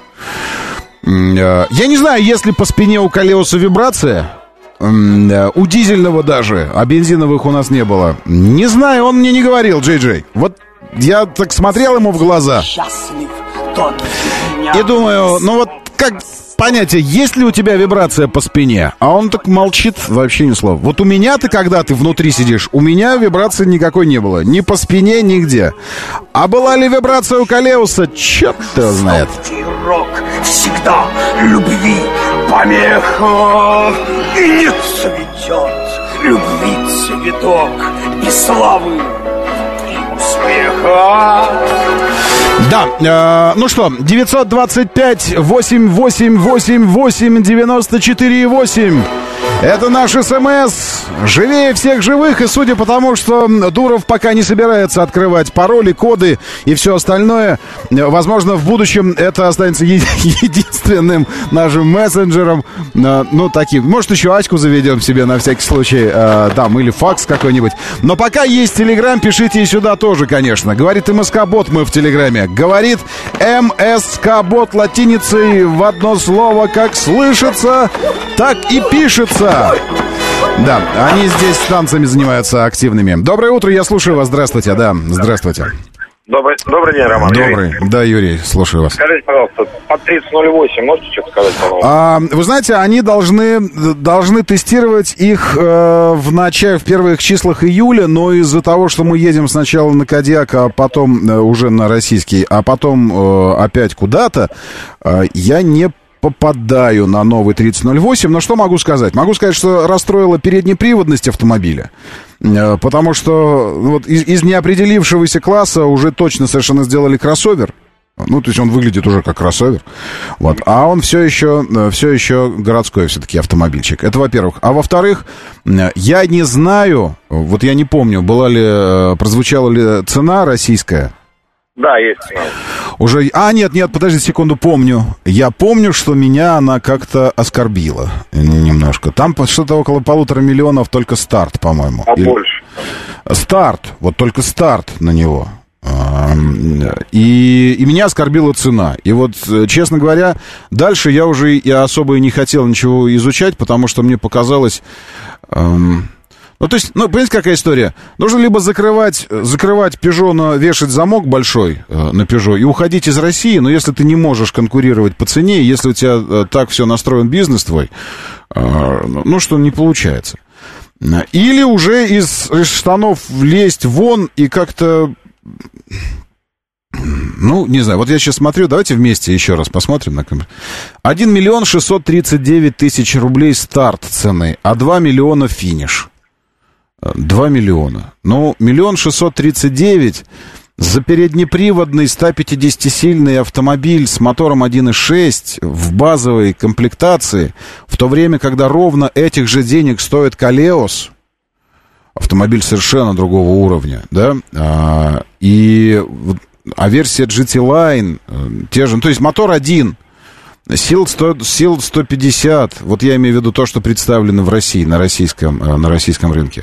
Э, я не знаю, есть ли по спине у Калеоса вибрация. У дизельного даже, а бензиновых у нас не было. Не знаю, он мне не говорил, Джей Джей. Вот я так смотрел ему в глаза и думаю, ну вот как понятие, есть ли у тебя вибрация по спине? А он так молчит, вообще ни слова. Вот у меня ты, когда ты внутри сидишь, у меня вибрации никакой не было. Ни по спине, нигде. А была ли вибрация у Калеуса? Черт-то знает. Всегда любви помеха, и не цветет любви цветок без славы и успеха. Да, э, ну что, девятьсот двадцать пять восемь восемь восемь восемь девяносто четыре восемь. Это наш СМС. Живее всех живых. И судя по тому, что Дуров пока не собирается открывать пароли, коды и все остальное, возможно, в будущем это останется е- единственным нашим мессенджером. Ну, таким. Может, еще Аську заведем себе на всякий случай. Э, там, или факс какой-нибудь. Но пока есть Телеграм, пишите и сюда тоже, конечно. Говорит МСК-бот, мы в Телеграме. Говорит МСК-бот латиницей в одно слово, как слышится, так и пишется. Да, они здесь танцами занимаются активными. Доброе утро, я слушаю вас. Здравствуйте, да, здравствуйте. Добрый, добрый день, Роман. Добрый, Юрий. да, Юрий, слушаю вас. Скажите, пожалуйста, по тридцать ноль восемь можете что-то сказать, пожалуйста? А, вы знаете, они должны, должны тестировать их э, в начале, в первых числах июля, но из-за того, что мы едем сначала на Кодиак, а потом э, уже на российский, а потом э, опять куда-то, э, я не попадаю на новый тридцать ноль восемь, но что могу сказать? Могу сказать, что расстроила переднеприводность автомобиля, потому что вот из, из неопределившегося класса уже точно совершенно сделали кроссовер. Ну, то есть он выглядит уже как кроссовер. Вот. А он все еще, все еще городской все-таки автомобильчик. Это во-первых. А во-вторых, я не знаю, вот я не помню, была ли, прозвучала ли цена российская. Да, есть. Уже... А, нет, нет, подожди секунду, помню. Я помню, что меня она как-то оскорбила немножко. Там что-то около полутора миллионов только старт, по-моему. А Или... больше? Старт, вот только старт на него. И, и меня оскорбила цена. И вот, честно говоря, дальше я уже и особо и не хотел ничего изучать, потому что мне показалось... Эм... Ну, то есть, ну, понимаете, какая история? Нужно либо закрывать, закрывать Peugeot, на, вешать замок большой э, на Peugeot и уходить из России, но если ты не можешь конкурировать по цене, если у тебя э, так все настроен бизнес твой, э, ну, что не получается. Или уже из, из штанов лезть вон и как-то Ну, не знаю, вот я сейчас смотрю, давайте вместе еще раз посмотрим на камеру. один миллион шестьсот тридцать девять тысяч рублей старт цены, а два миллиона финиш. два миллиона. Ну, миллион шестьсот тридцать девять за переднеприводный сто пятидесятисильный автомобиль с мотором один и шесть в базовой комплектации, в то время, когда ровно этих же денег стоит Колеос, автомобиль совершенно другого уровня, да, а, и... А версия джи ти Line, те же, ну, то есть мотор один, сил сто, сил сто пятьдесят, вот я имею в виду то, что представлено в России, на российском, на российском рынке.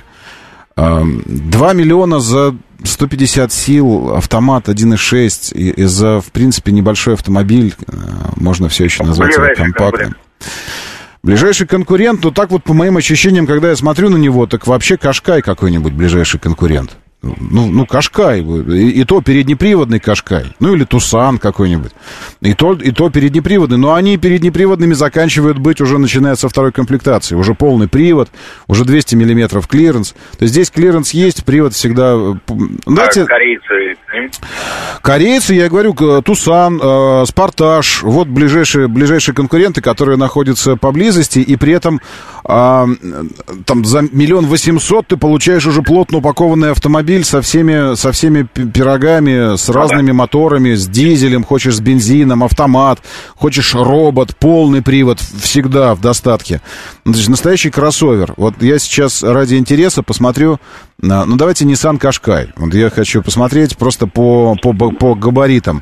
два миллиона за сто пятьдесят сил, автомат один и шесть, и, и за, в принципе, небольшой автомобиль, можно все еще назвать его компактным. Ближайший конкурент, ну так вот по моим ощущениям, когда я смотрю на него, так вообще Кашкай какой-нибудь ближайший конкурент. Ну, ну, Кашкай, и, и то переднеприводный Кашкай, ну, или Тусан какой-нибудь, и то, и то переднеприводный, но они переднеприводными заканчивают быть уже начиная со второй комплектации, уже полный привод, уже двести миллиметров клиренс, то есть здесь клиренс есть, привод всегда... Знаете, а корейцы? Корейцы, я говорю, Тусан, э, Спартаж, вот ближайшие, ближайшие конкуренты, которые находятся поблизости, и при этом э, там за миллион восемьсот ты получаешь уже плотно упакованный автомобиль со всеми, со всеми пирогами, с разными моторами, с дизелем, хочешь с бензином, автомат, хочешь робот, полный привод, всегда в достатке. Значит, настоящий кроссовер. Вот я сейчас ради интереса посмотрю, на, ну давайте Nissan Qashqai. Вот я хочу посмотреть просто по, по, по габаритам.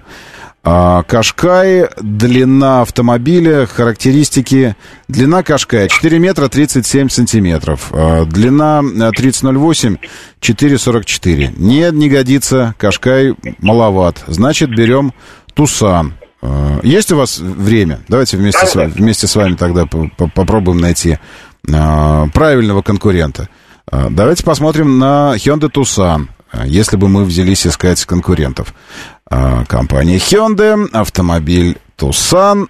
Qashqai, длина автомобиля, характеристики. Длина Qashqai четыре метра тридцать семь сантиметров. Длина тридцать ноль восемь, четыре сорок четыре. Нет, не годится. Qashqai маловат. Значит, берем Tucson. Есть у вас время? Давайте вместе, с, вместе с вами тогда попробуем найти правильного конкурента. Давайте посмотрим на Hyundai Tucson, если бы мы взялись искать конкурентов. Компания Hyundai, автомобиль Tucson,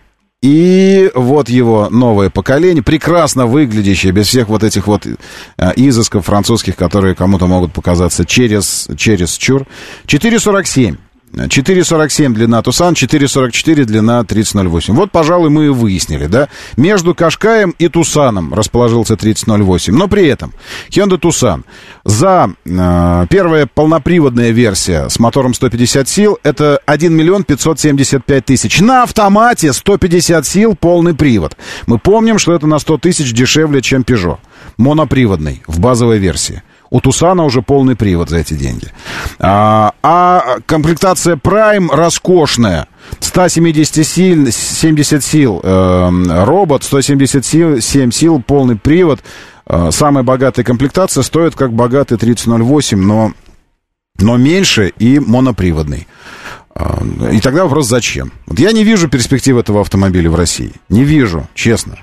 и вот его новое поколение, прекрасно выглядящее, без всех вот этих вот изысков французских, которые кому-то могут показаться через, через чур. четыре сорок семь. четыре сорок семь длина Tucson, четыре сорок четыре длина тридцать ноль восемь. Вот, пожалуй, мы и выяснили, да? Между Qashqai'ем и Tucson'ом расположился тридцать ноль восемь. Но при этом Hyundai Tucson за э, первая полноприводная версия с мотором сто пятьдесят сил это один миллион пятьсот семьдесят пять тысяч. На автомате сто пятьдесят сил, полный привод. Мы помним, что это на сто тысяч дешевле, чем Peugeot. Моноприводный в базовой версии. У Тусана уже полный привод за эти деньги. А, а комплектация Prime роскошная. сто семьдесят сил, семьдесят сил э, робот, сто семьдесят семь сил, полный привод. Э, самая богатая комплектация стоит как богатый тридцать ноль восемь, но, но меньше и моноприводный. Э, и тогда вопрос, зачем? Вот я не вижу перспектив этого автомобиля в России. Не вижу, честно.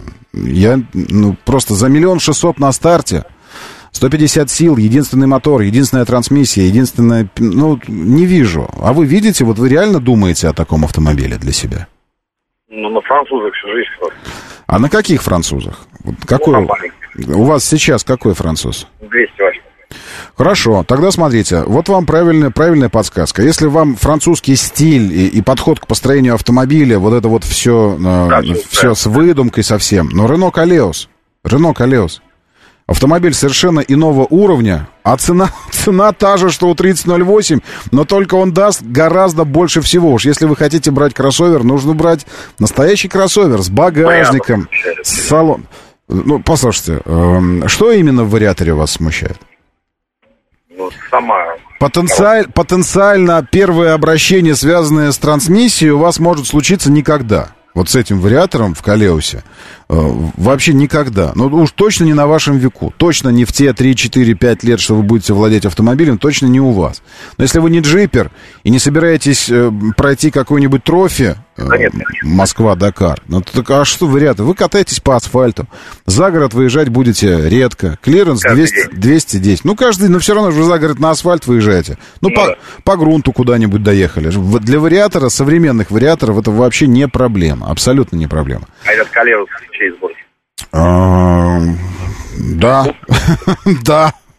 Я ну, просто за миллион шестьсот на старте. сто пятьдесят сил, единственный мотор, единственная трансмиссия, единственная... Ну, не вижу. А вы видите, вот вы реально думаете о таком автомобиле для себя? Ну, на французах всю жизнь просто. А на каких французах? Вот какой... Ну, у вас сейчас какой француз? двести восемь. Хорошо, тогда смотрите, вот вам правильная, правильная подсказка. Если вам французский стиль и, и подход к построению автомобиля, вот это вот все, да, э, все да. с выдумкой совсем, но Renault Koleos, Renault Koleos. Автомобиль совершенно иного уровня, а цена, цена та же, что у тридцать ноль восемь, но только он даст гораздо больше всего. Уж если вы хотите брать кроссовер, нужно брать настоящий кроссовер с багажником, с салоном. Ну, послушайте, э, что именно в вариаторе вас смущает? Ну, сама... Потенциаль, потенциально первое обращение, связанное с трансмиссией, у вас может случиться никогда. Вот с этим вариатором в Колеосе э, вообще никогда. Ну, уж точно не на вашем веку. Точно не в те три, четыре, пять лет, что вы будете владеть автомобилем, точно не у вас. Но если вы не джипер и не собираетесь э, пройти какой-нибудь трофи, э, Москва-Дакар, ну, так а что варианты? Вы катаетесь по асфальту. За город выезжать будете редко. Клиренс двести, двести десять. Ну, каждый, но все равно же вы за город на асфальт выезжаете. Ну, ну по, да. по грунту куда-нибудь доехали. Для вариатора, современных вариаторов, это вообще не проблема. Абсолютно не проблема. А этот Колеос чей сборки? Да. Да.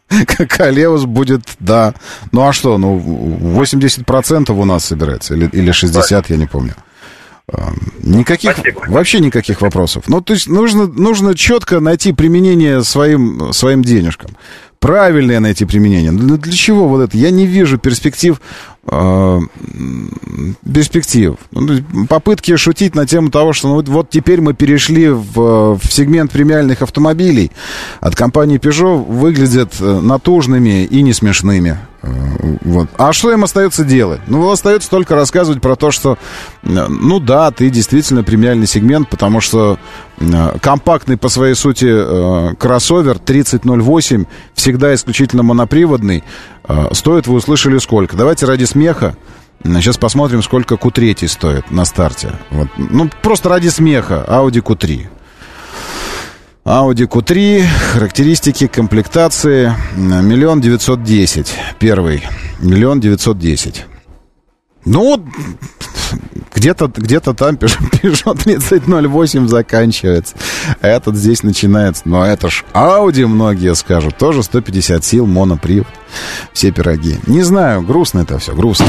Колеус будет, да. Ну, а что, ну, восемьдесят процентов у нас собирается, или, или шестьдесят, я не помню. Никаких, Спасибо. Вообще никаких вопросов. Ну, то есть нужно, нужно четко найти применение своим, своим денежкам. Правильное найти применение. Но для чего вот это? Я не вижу перспектив, э, перспектив. Попытки шутить на тему того, что ну, вот, вот теперь мы перешли в, в сегмент премиальных автомобилей от компании Peugeot, выглядят натужными и не смешными. Вот. А что им остается делать? Ну, остается только рассказывать про то, что, ну да, ты действительно премиальный сегмент, потому что компактный по своей сути кроссовер тридцать ноль восемь, всегда исключительно моноприводный, стоит, вы услышали, сколько? Давайте ради смеха сейчас посмотрим, сколько кью три стоит на старте. Вот. Ну, просто ради смеха Audi кью три. Audi кью три, характеристики, комплектации, миллион девятьсот десять, первый, миллион девятьсот десять. Ну, где-то, где-то там Peugeot тридцать ноль восемь заканчивается, этот здесь начинается. Но это ж Audi, многие скажут, тоже сто пятьдесят сил, монопривод, все пироги. Не знаю, грустно это все, грустно.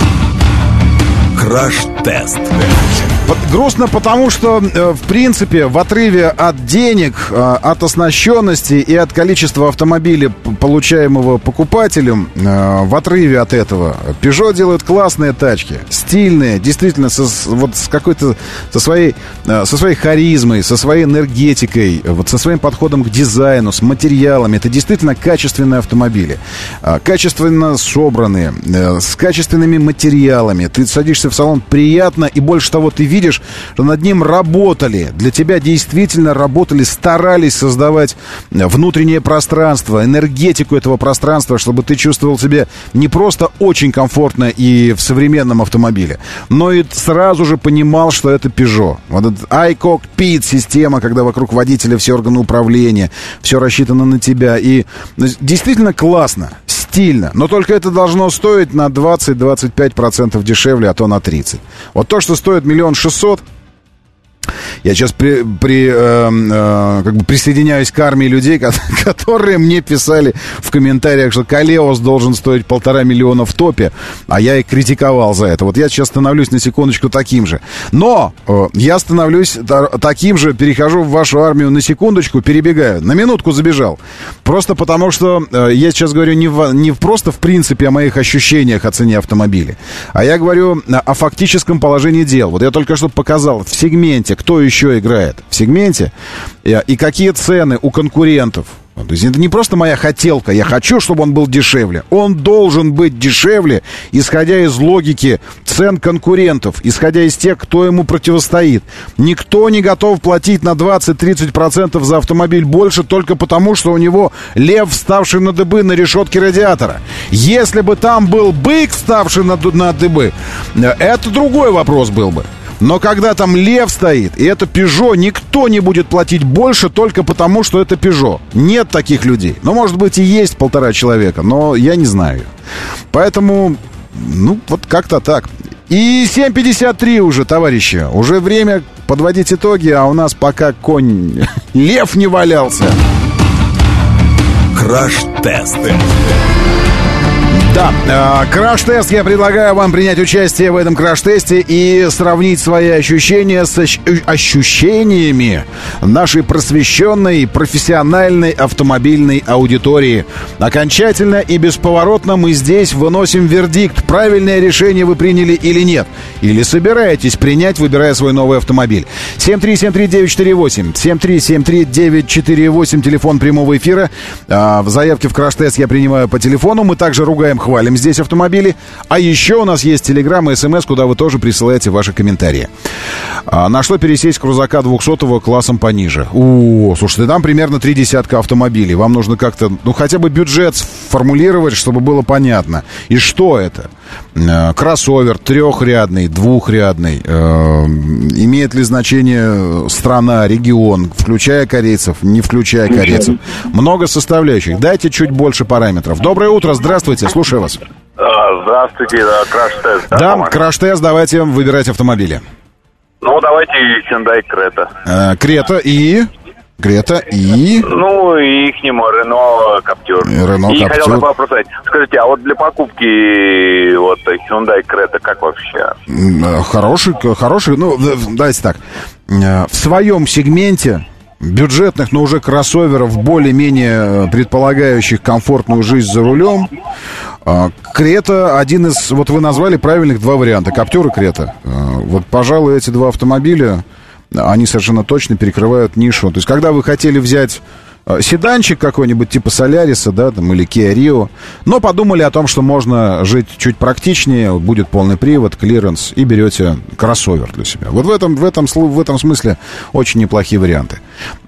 Краш-тест. Грустно, потому что, в принципе, в отрыве от денег, от оснащенности и от количества автомобилей, получаемого покупателем, в отрыве от этого, Peugeot делают классные тачки, стильные, действительно, со, вот с какой-то, со своей, со своей харизмой, со своей энергетикой, вот со своим подходом к дизайну, с материалами. Это действительно качественные автомобили, качественно собранные, с качественными материалами. Ты садишься в салон приятно, и больше того, ты видишь, видишь, что над ним работали. Для тебя действительно работали, старались создавать внутреннее пространство, энергетику этого пространства, чтобы ты чувствовал себя не просто очень комфортно и в современном автомобиле, но и сразу же понимал, что это Peugeot. Вот этот iCockpit система, когда вокруг водителя все органы управления, все рассчитано на тебя. И действительно классно, стильно. Но только это должно стоить на двадцать-двадцать пять процентов дешевле, а то на тридцать. Вот то, что стоит миллион шестьсот, я сейчас при, при, э, э, как бы присоединяюсь к армии людей, которые мне писали в комментариях, что Колеус должен стоить полтора миллиона в топе, а я их критиковал за это. Вот я сейчас становлюсь на секундочку таким же. Но э, я становлюсь та- таким же, перехожу в вашу армию на секундочку, перебегаю, на минутку забежал. Просто потому, что э, я сейчас говорю не, в, не просто в принципе о моих ощущениях о цене автомобиля, а я говорю о фактическом положении дел. Вот я только что показал в сегменте, кто еще играет в сегменте и какие цены у конкурентов. То есть это не просто моя хотелка, я хочу, чтобы он был дешевле. Он должен быть дешевле, исходя из логики цен конкурентов, исходя из тех, кто ему противостоит. Никто не готов платить на двадцать-тридцать процентов за автомобиль больше только потому, что у него лев, вставший на дыбы на решетке радиатора. Если бы там был бык, вставший на, на дыбы, это другой вопрос был бы. Но когда там лев стоит, и это Peugeot, никто не будет платить больше только потому, что это Peugeot. Нет таких людей. Ну, может быть, и есть полтора человека, но я не знаю. Поэтому, ну, вот как-то так. И семь пятьдесят три уже, товарищи. Уже время подводить итоги, а у нас пока конь лев не валялся. Краш-тест. Да, э, краш-тест. Я предлагаю вам принять участие в этом краш-тесте и сравнить свои ощущения с ощ- ощущениями нашей просвещенной, профессиональной автомобильной аудитории. Окончательно и бесповоротно мы здесь выносим вердикт, правильное решение вы приняли или нет. Или собираетесь принять, выбирая свой новый автомобиль. семь три семь три девять четыре восемь, семь три семь три девять четыре восемь, телефон прямого эфира. Э, в заявке в краш-тест я принимаю по телефону. Мы также ругаем, хвалим здесь автомобили. А еще у нас есть телеграм и смс, куда вы тоже присылаете ваши комментарии. А на что пересесть крузака двухсотого классом пониже? О, слушайте, там примерно три десятка автомобилей. Вам нужно как-то, ну, хотя бы бюджет сформулировать, чтобы было понятно. И что это? Кроссовер трехрядный, двухрядный. Э, имеет ли значение страна, регион, включая корейцев, не включая корейцев? Много составляющих. Дайте чуть больше параметров. Доброе утро, здравствуйте, слушаю вас. Здравствуйте, да, краш-тест. Да, да краш-тест, давайте выбирать автомобили. Ну, давайте Hyundai Creta. Крета и... Крета и... Ну, и ихнему Рено Каптюр. Рено И Каптюр. хотел такой вопрос задать. Скажите, а вот для покупки вот Hyundai Creta как вообще? Хороший, хороший, ну, давайте так. В своем сегменте бюджетных, но уже кроссоверов, более-менее предполагающих комфортную жизнь за рулем, Крета один из, вот вы назвали правильных два варианта, Каптюр и Крета. Вот, пожалуй, эти два автомобиля, они совершенно точно перекрывают нишу. То есть, когда вы хотели взять седанчик какой-нибудь типа Соляриса, да, там, или Kia Rio, но подумали о том, что можно жить чуть практичнее, будет полный привод, клиренс, и берете кроссовер для себя. Вот в этом, в этом, в этом смысле очень неплохие варианты.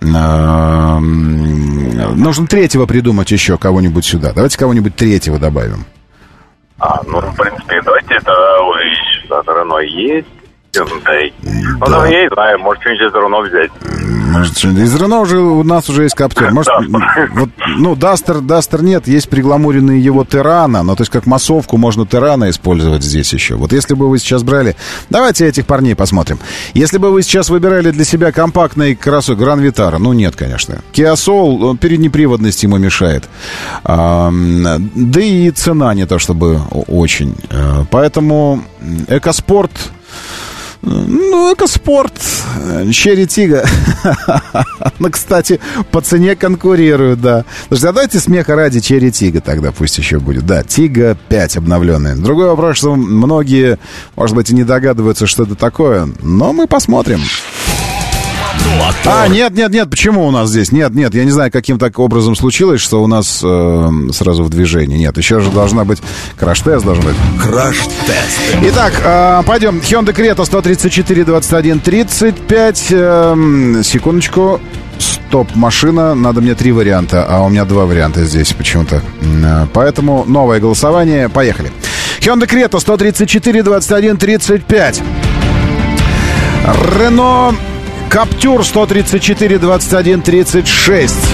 Нужно третьего придумать еще, кого-нибудь сюда. Давайте кого-нибудь третьего добавим. А, ну, в принципе, давайте это сюда Рено есть. Hyundai. Ну, да. Я не знаю, может, что-нибудь из Рено взять. Может, из Рено уже у нас уже есть Каптюр. Может, вот, ну, Дастер, Дастер нет, есть пригламуренный его Террана, но то есть как массовку можно Террана использовать здесь еще. Вот если бы вы сейчас брали... Давайте этих парней посмотрим. Если бы вы сейчас выбирали для себя компактный кроссовер Гран Витара, ну, нет, конечно. Kia Soul, переднеприводность ему мешает. А, да и цена не то чтобы очень. Поэтому экоспорт... Ну, экоспорт, Черри Тига. Ну, кстати, по цене конкурируют, да. Слушайте, а давайте смеха ради Черри Тига тогда пусть еще будет. Да, Тига пять обновленная. Другой вопрос, что многие, может быть, и не догадываются, что это такое. Но мы посмотрим. А, нет, нет, нет, почему у нас здесь? Нет, нет, я не знаю, каким так образом случилось, что у нас э, сразу в движении. Нет, еще же должна быть краш-тест, должен быть. Краш-тест. Итак, э, пойдем. Hyundai Creta сто тридцать четыре двадцать один тридцать пять. Э, секундочку. Стоп, машина. Надо мне три варианта, а у меня два варианта здесь почему-то. Э, поэтому новое голосование. Поехали. Hyundai Creta сто тридцать четыре двадцать один тридцать пять. Renault Каптюр сто тридцать четыре двадцать один тридцать шесть.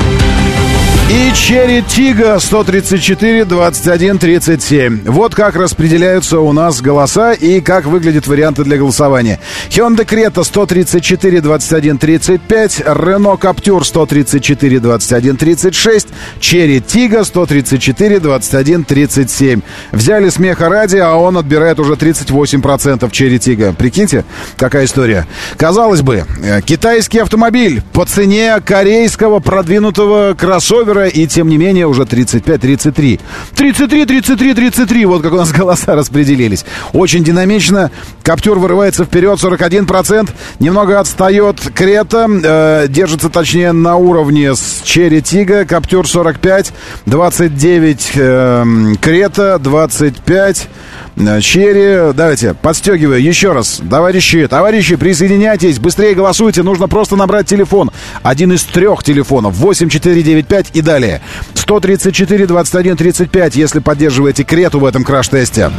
И Черри Тига сто тридцать четыре двадцать один тридцать семь. Вот как распределяются у нас голоса и как выглядят варианты для голосования. Hyundai Creta сто тридцать четыре двадцать один тридцать пять, Renault Captur сто тридцать четыре двадцать один тридцать шесть, Черри Тига сто тридцать четыре двадцать один тридцать семь. Взяли смеха ради, а он отбирает уже тридцать восемь процентов Черри Тига. Прикиньте, какая история. Казалось бы, китайский автомобиль по цене корейского продвинутого кроссовера, и тем не менее уже тридцать пять тридцать три. тридцать три тридцать три тридцать три. Вот как у нас голоса распределились. Очень динамично. Каптюр вырывается вперед, сорок один процент. Немного отстает Крета. Э, держится, точнее, на уровне с Черри Тига. Каптюр сорок пять. двадцать девять э, Крета. двадцать пять Черри. Давайте, подстегиваю еще раз. Товарищи, товарищи, присоединяйтесь. Быстрее голосуйте. Нужно просто набрать телефон. Один из трех телефонов. восемь четыре девять пять и далее. сто тридцать четыре двадцать один тридцать пять, если поддерживаете Крету в этом краш-тесте.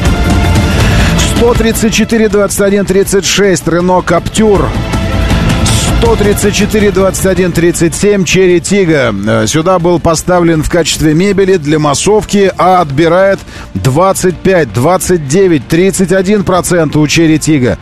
сто тридцать четыре двадцать один тридцать шесть Renault Captur. сто тридцать четыре двадцать один тридцать семь Черри Тига. Сюда был поставлен в качестве мебели для массовки, а отбирает двадцать пять, двадцать девять, тридцать один процент у Черри Тига.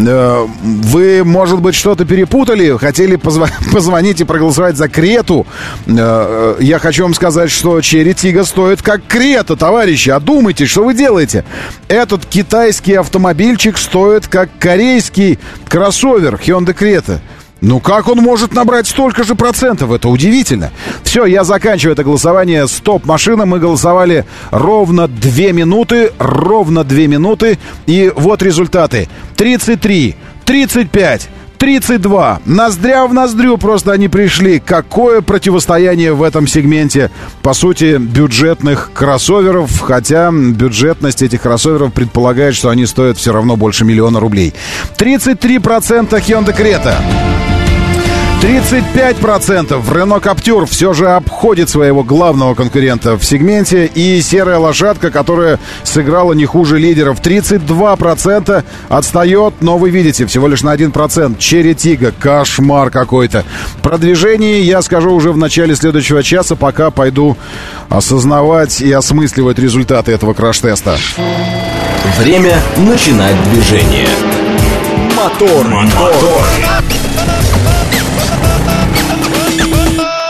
Вы, может быть, что-то перепутали? Хотели позв... позвонить и проголосовать за Крету? Я хочу вам сказать, что Черри Тига стоит как Крета, товарищи. Одумайтесь, что вы делаете? Этот китайский автомобильчик стоит как корейский кроссовер Hyundai Creta. Ну как он может набрать столько же процентов? Это удивительно. Все, я заканчиваю это голосование. Стоп, машина. Мы голосовали ровно две минуты. Ровно две минуты. И вот результаты. тридцать три, тридцать пять, тридцать два. Ноздря в ноздрю просто они пришли. Какое противостояние в этом сегменте, по сути, бюджетных кроссоверов. Хотя бюджетность этих кроссоверов предполагает, что они стоят все равно больше миллиона рублей. тридцать три процента Hyundai Creta. тридцать пять процентов Renault Captur все же обходит своего главного конкурента в сегменте. И серая лошадка, которая сыграла не хуже лидеров, тридцать два процента отстает. Но вы видите, всего лишь на один процент Черри Тига. Кошмар какой-то. Продвижение я скажу уже в начале следующего часа, пока пойду осознавать и осмысливать результаты этого краш-теста. Время начинать движение. Мотор, мотор.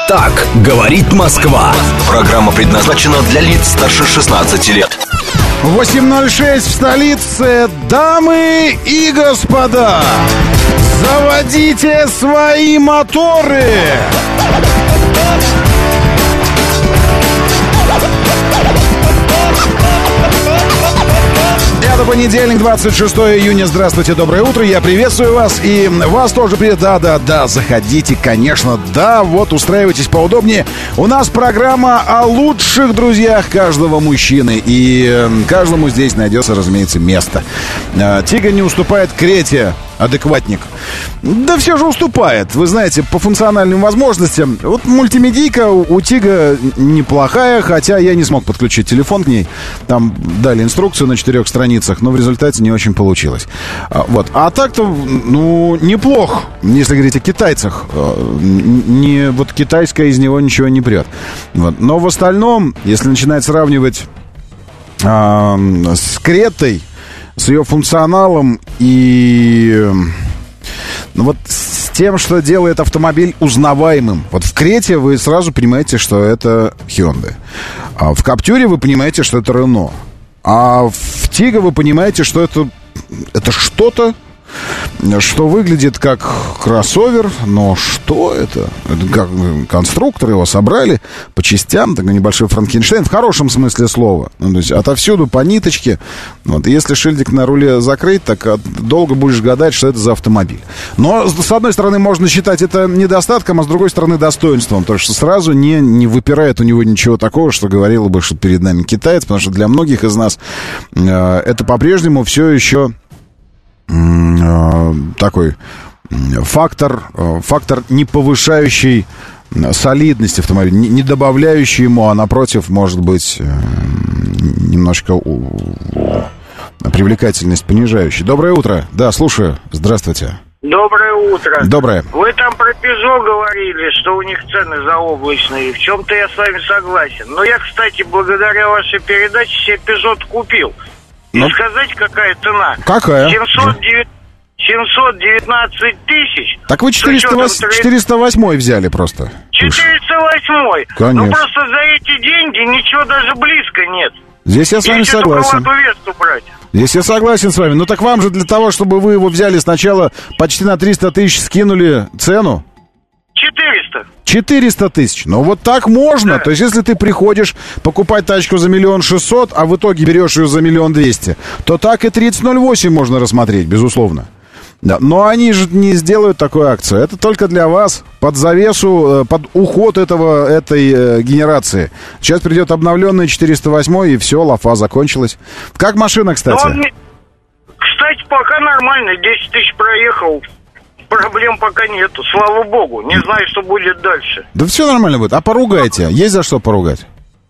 Так говорит Москва. Программа предназначена для лиц старше шестнадцати лет. восемь ноль шесть в столице. Дамы и господа, заводите свои моторы. Это понедельник, двадцать шестое июня. Здравствуйте, доброе утро. Я приветствую вас. И вас тоже привет. Да-да-да, заходите, конечно. Да, вот, устраивайтесь поудобнее. У нас программа о лучших друзьях каждого мужчины. И каждому здесь найдется, разумеется, место. Тига не уступает Крете. Адекватник. Да все же уступает. Вы знаете, по функциональным возможностям. Вот мультимедийка у, у Тига неплохая, хотя я не смог подключить телефон к ней. Там дали инструкцию на четырех страницах, но в результате не очень получилось. А, вот. А так-то, ну, неплох, если говорить о китайцах. Не, вот китайское из него ничего не прет. Вот. Но в остальном, если начинать сравнивать а, с Кретой, с ее функционалом и ну, вот с тем, что делает автомобиль узнаваемым. Вот в Крете вы сразу понимаете, что это Hyundai. А в Каптюре вы понимаете, что это Renault. А в Тига вы понимаете, что это, это что-то, что выглядит как кроссовер, но что это? Это как конструктор, его собрали по частям, такой небольшой Франкенштейн, в хорошем смысле слова. Ну, то есть отовсюду по ниточке. Вот. Если шильдик на руле закрыть, так долго будешь гадать, что это за автомобиль. Но, с одной стороны, можно считать это недостатком, а с другой стороны, достоинством. Потому что сразу не, не выпирает у него ничего такого, что говорило бы, что перед нами китаец. Потому что для многих из нас э, это по-прежнему все еще такой фактор, фактор не повышающий солидность автомобиля, не добавляющий ему, а напротив, может быть, немножко привлекательность понижающий. Доброе утро. Да, слушаю. Здравствуйте. Доброе утро. Доброе. Вы там про Peugeot говорили, что у них цены заоблачные. В чем-то я с вами согласен. Но я, кстати, благодаря вашей передаче себе Peugeot купил. Ну, и сказать, какая цена? Какая? семьсот девятнадцать тысяч. Так вы четыреста восемь взяли просто. четыреста восемь. Конечно. Ну просто за эти деньги ничего даже близко нет. Здесь я с вами согласен. Брать. Здесь я согласен с вами. Ну так вам же для того, чтобы вы его взяли сначала почти на триста тысяч скинули цену. четыреста. четыреста тысяч. Ну вот так можно. Да. То есть если ты приходишь покупать тачку за миллион шестьсот, а в итоге берешь ее за миллион двести, то так и тридцать ноль восемь можно рассмотреть, безусловно. Да. Но они же не сделают такую акцию. Это только для вас, под завесу, под уход этого, этой э, генерации. Сейчас придет обновленный четыреста восемь, и все, лафа закончилась. Как машина, кстати? Он, кстати, пока нормально. десять тысяч проехал. Проблем пока нету, слава богу. Не знаю, что будет дальше. Да все нормально будет. А поругайте? Есть за что поругать?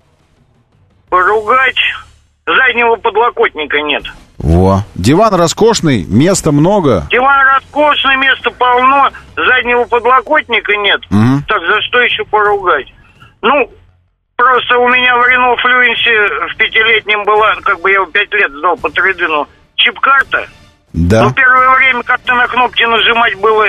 Поругать? Заднего подлокотника нет. Во. Диван роскошный, места много. Диван роскошный, места полно. Заднего подлокотника нет. Угу. Так за что еще поругать? Ну, просто у меня в Renault Fluence в пятилетнем была, как бы я его пять лет сдал по трейд-ину, чип-карта. Да. Ну, первое время как-то на кнопки нажимать было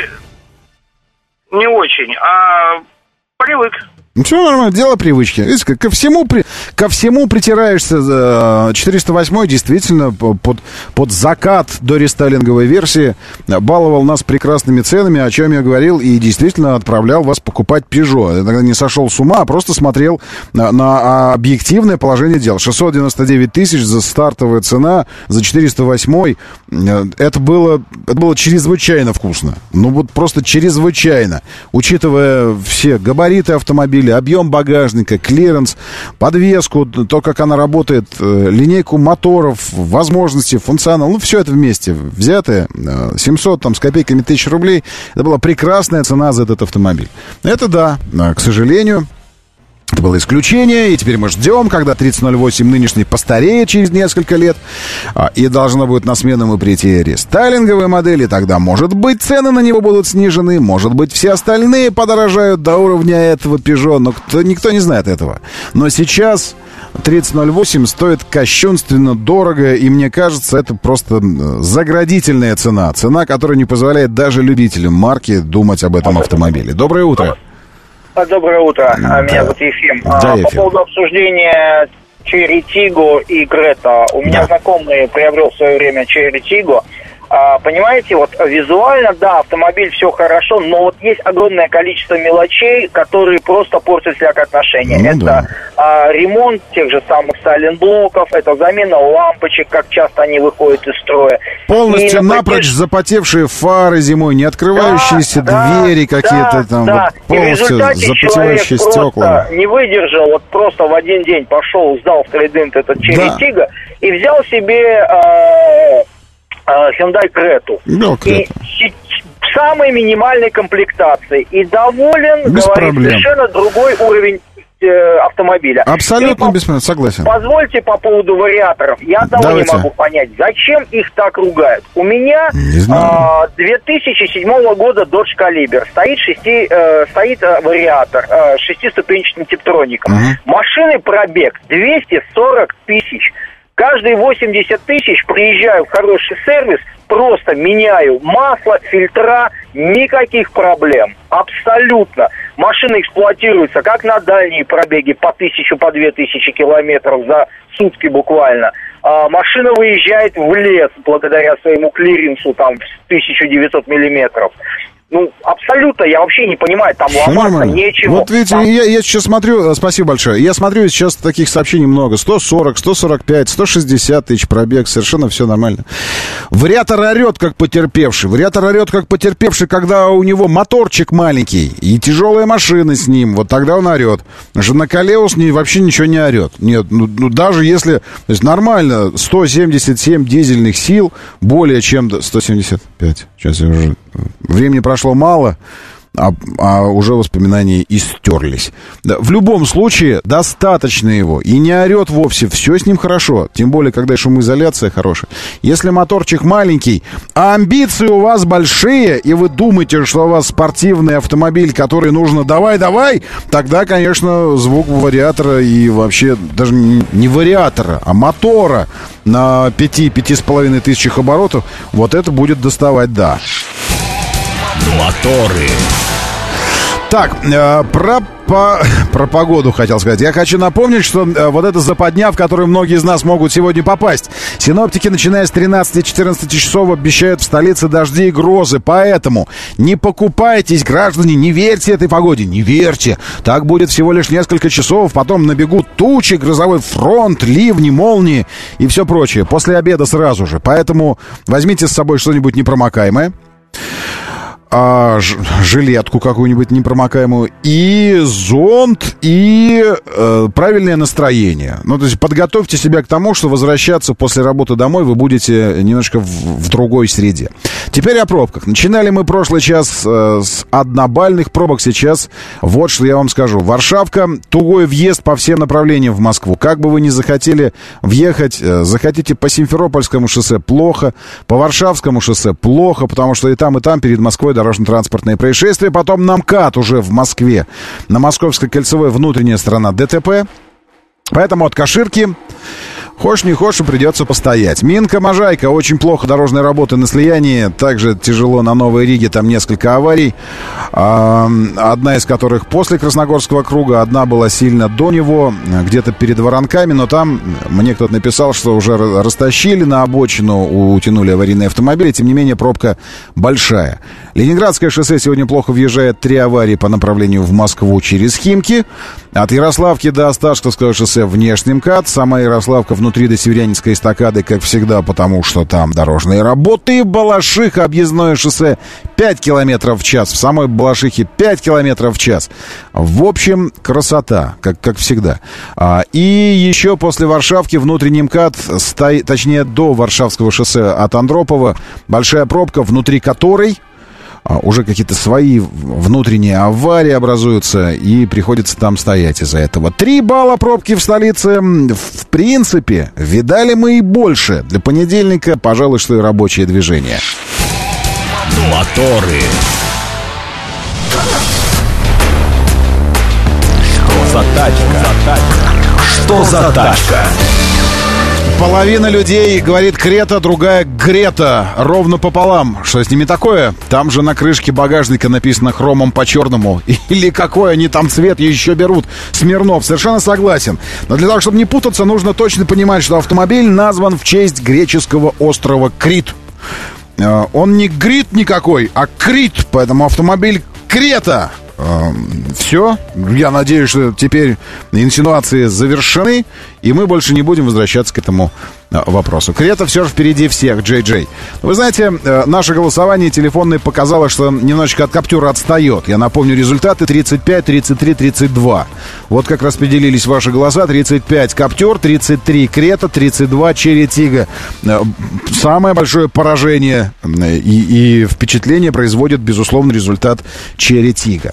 не очень, а привык. Ну, все нормально, дело привычки. Видите, ко всему, при, ко всему притираешься. четыреста восемь действительно под, под закат до рестайлинговой версии баловал нас прекрасными ценами, о чем я говорил, и действительно отправлял вас покупать Peugeot. Я тогда не сошел с ума, а просто смотрел на, на объективное положение дел. шестьсот девяносто девять тысяч за стартовая цена, за четыреста восемь. Это было, это было чрезвычайно вкусно. Ну вот просто чрезвычайно. Учитывая все габариты автомобиля, объем багажника, клиренс, подвеску, то, как она работает, линейку моторов, возможности, функционал, ну, все это вместе взятое, семьсот там с копейками тысяч рублей, это была прекрасная цена за этот автомобиль. Это да, к сожалению, это было исключение, и теперь мы ждем, когда тридцать ноль восемь нынешний постареет через несколько лет, и должна будет на смену ему прийти рестайлинговые модели, тогда, может быть, цены на него будут снижены, может быть, все остальные подорожают до уровня этого Peugeot, но кто, никто не знает этого. Но сейчас тридцать ноль восемь стоит кощунственно дорого, и мне кажется, это просто заградительная цена, цена, которая не позволяет даже любителям марки думать об этом автомобиле. Доброе утро. Доброе утро, Да. меня зовут Ефим. Да, По Ефим. поводу обсуждения Черри Тиго и Грета. У меня Да. знакомый приобрел в свое время Черри Тиго. А, понимаете, вот визуально, да, автомобиль все хорошо, но вот есть огромное количество мелочей, которые просто портят всякое отношение. Ну, это да. а, ремонт тех же самых сайлент-блоков, это замена лампочек, как часто они выходят из строя. Полностью И на напрочь запотевшие фары зимой, не открывающиеся Да, двери да, какие-то да, там, да. вот, И в полностью результате запотевающие человек стекла. просто не выдержал, вот просто в один день пошел, сдал в трейд-ин этот Черри Да. Тиго и взял себе э, э, Hyundai Creta. Да, И Creta. си- в самой минимальной комплектации. И доволен, Без говорит, проблем. совершенно другой уровень э, автомобиля. Абсолютно И по- без проблем, согласен. Позвольте по поводу вариаторов. Я одного Давайте. не могу понять, зачем их так ругают. У меня Не знаю. а, две тысячи седьмого года Dodge Caliber. Стоит, шести, э, стоит э, вариатор э, с шестиступенчатым типтроником. Мгм. Машины пробег двести сорок тысяч. Каждые восемьдесят тысяч приезжаю в хороший сервис, просто меняю масло, фильтра, никаких проблем. Абсолютно. Машина эксплуатируется как на дальние пробеги по тысячу, по две тысячи километров за сутки буквально. А, машина выезжает в лес благодаря своему клиренсу там в тысяча девятьсот миллиметров. Ну, абсолютно, я вообще не понимаю, там Всё ломаться нормально. нечего. Вот видите, Там- я, я сейчас смотрю, э, спасибо большое, я смотрю, сейчас таких сообщений много. сто сорок, сто сорок пять, сто шестьдесят тысяч пробег, совершенно все нормально. Вариатор орет, как потерпевший. Вариатор орет, как потерпевший, когда у него моторчик маленький и тяжелая машина с ним. Вот тогда он орет. Женакалеус не, вообще ничего не орет. Нет, ну, ну, даже если... То есть нормально, сто семьдесят семь дизельных сил, более чем... до- сто семьдесят пять. Сейчас я уже... Времени прошло мало, а, а уже воспоминания истерлись. Да, в любом случае, достаточно его. И не орет вовсе, все с ним хорошо. Тем более, когда шумоизоляция хорошая. Если моторчик маленький, а амбиции у вас большие, и вы думаете, что у вас спортивный автомобиль, который нужно давай-давай, тогда, конечно, звук вариатора и вообще даже не, не вариатора, а мотора на пяти-пяти с половиной тысячах оборотов, вот это будет доставать, да. Моторы. Так, э, про, по, про погоду хотел сказать. Я хочу напомнить, что э, вот эта западня, в которую многие из нас могут сегодня попасть. Синоптики, начиная с тринадцати-четырнадцати часов, обещают в столице дожди и грозы. Поэтому не покупайтесь, граждане, не верьте этой погоде, не верьте. Так будет всего лишь несколько часов, потом набегут тучи, грозовой фронт, ливни, молнии и все прочее. После обеда сразу же. Поэтому возьмите с собой что-нибудь непромокаемое. А, ж, жилетку какую-нибудь непромокаемую, и зонт, и э, правильное настроение. Ну, то есть подготовьте себя к тому, что возвращаться после работы домой вы будете немножко в, в другой среде. Теперь о пробках. Начинали мы прошлый час э, с однобальных пробок. Сейчас вот что я вам скажу. Варшавка, тугой въезд по всем направлениям в Москву. Как бы вы ни захотели въехать, э, захотите по Симферопольскому шоссе — плохо, по Варшавскому шоссе — плохо, потому что и там, и там перед Москвой дорожно-транспортные происшествия. Потом на МКАД уже в Москве. На Московской кольцевой внутренняя сторона ДТП. Поэтому от Каширки, хочешь не хочешь, придется постоять. Минка, Можайка, очень плохо дорожные работы на слиянии. Также тяжело на Новой Риге, там несколько аварий. А, одна из которых после Красногорского круга, одна была сильно до него, где-то перед Воронками. Но там мне кто-то написал, что уже растащили на обочину, утянули аварийные автомобили. Тем не менее, пробка большая. Ленинградское шоссе сегодня плохо въезжает. Три аварии по направлению в Москву через Химки. От Ярославки до Осташковского шоссе внешний МКАД. Сама Ярославка внутри до Северянинской эстакады, как всегда, потому что там дорожные работы. Балашиха, объездное шоссе, пять километров в час. В самой Балашихе пять километров в час. В общем, красота, как, как всегда. А, и еще после Варшавки внутренний МКАД, сто... точнее, до Варшавского шоссе от Андропова, большая пробка, внутри которой уже какие-то свои внутренние аварии образуются, и приходится там стоять из-за этого. Три балла пробки в столице. В принципе, видали мы и больше. Для понедельника, пожалуй, что и рабочее движение. Моторы. Что за тачка? Что за тачка? Половина людей говорит Крета, другая Грета. Ровно пополам. Что с ними такое? Там же на крышке багажника написано хромом по черному. Или какой они там цвет еще берут? Смирнов. Совершенно согласен. Но для того, чтобы не путаться, нужно точно понимать, что автомобиль назван в честь греческого острова Крит. Он не Грит никакой, а Крит. Поэтому автомобиль Крета. Все. Я надеюсь, что теперь инсинуации завершены, и мы больше не будем возвращаться к этому вопросу. Крета все же впереди всех, Джей Джей. Вы знаете, наше голосование телефонное показало, что немножечко от Каптюра отстает. Я напомню результаты: тридцать пять, тридцать три, тридцать два. Вот как распределились ваши голоса. тридцать пять Каптюр, тридцать три Крета, тридцать два Черри Тига. Самое большое поражение и, и впечатление производит, безусловно, результат Черри Тига.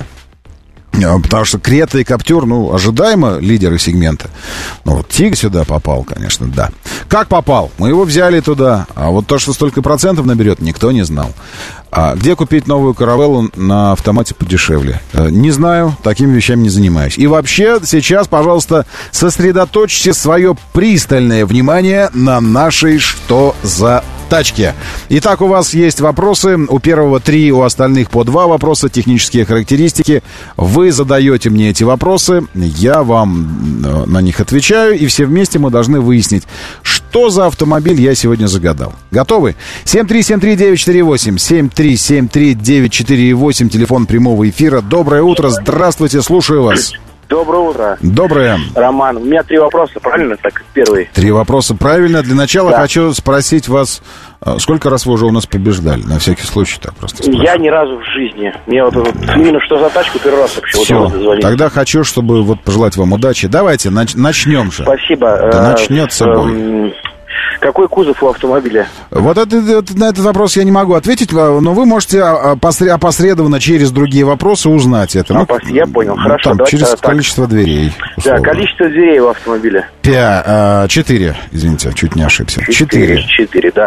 Потому что Крета и Каптюр, ну, ожидаемо лидеры сегмента. Ну, вот Тиг сюда попал, конечно, да. Как попал? Мы его взяли туда. А вот то, что столько процентов наберет, никто не знал. А где купить новую Каравеллу на автомате подешевле? Не знаю, такими вещами не занимаюсь. И вообще, сейчас, пожалуйста, сосредоточьте свое пристальное внимание на нашей «Что за тачке?». Итак, у вас есть вопросы. У первого три, у остальных по два вопроса. Технические характеристики. Вы задаете мне эти вопросы, я вам на них отвечаю, и все вместе мы должны выяснить, что за автомобиль я сегодня загадал. Готовы? семь три семь три девять четыре восемь, семь три семь три девять четыре восемь, телефон прямого эфира. Доброе утро, здравствуйте, слушаю вас. Доброе утро. Доброе. Роман, у меня три вопроса, правильно? Так, первый. Три вопроса, правильно. Для начала да. хочу спросить вас, сколько раз вы уже у нас побеждали? На всякий случай так просто спрашиваю. Я ни разу в жизни. Мне вот, вот именно что за тачку первый раз вообще. Все, вот тогда хочу, чтобы вот пожелать вам удачи. Давайте, нач- начнем же. Спасибо. Да начнет с собой. Какой кузов у автомобиля? Вот это, это, на этот вопрос я не могу ответить, но вы можете опосредованно через другие вопросы узнать это. Ну, я понял, ну, хорошо. Там, через так. количество дверей. Условно. Да, количество дверей в автомобиле. Пя, а, четыре, извините, чуть не ошибся. Четыре. Четыре, да.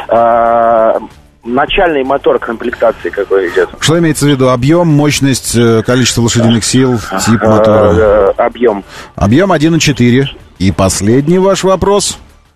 А, начальный мотор комплектации какой идет? Что имеется в виду? Объем, мощность, количество лошадиных сил, тип мотора? А, а, объем. Объем один и четыре. И последний ваш вопрос?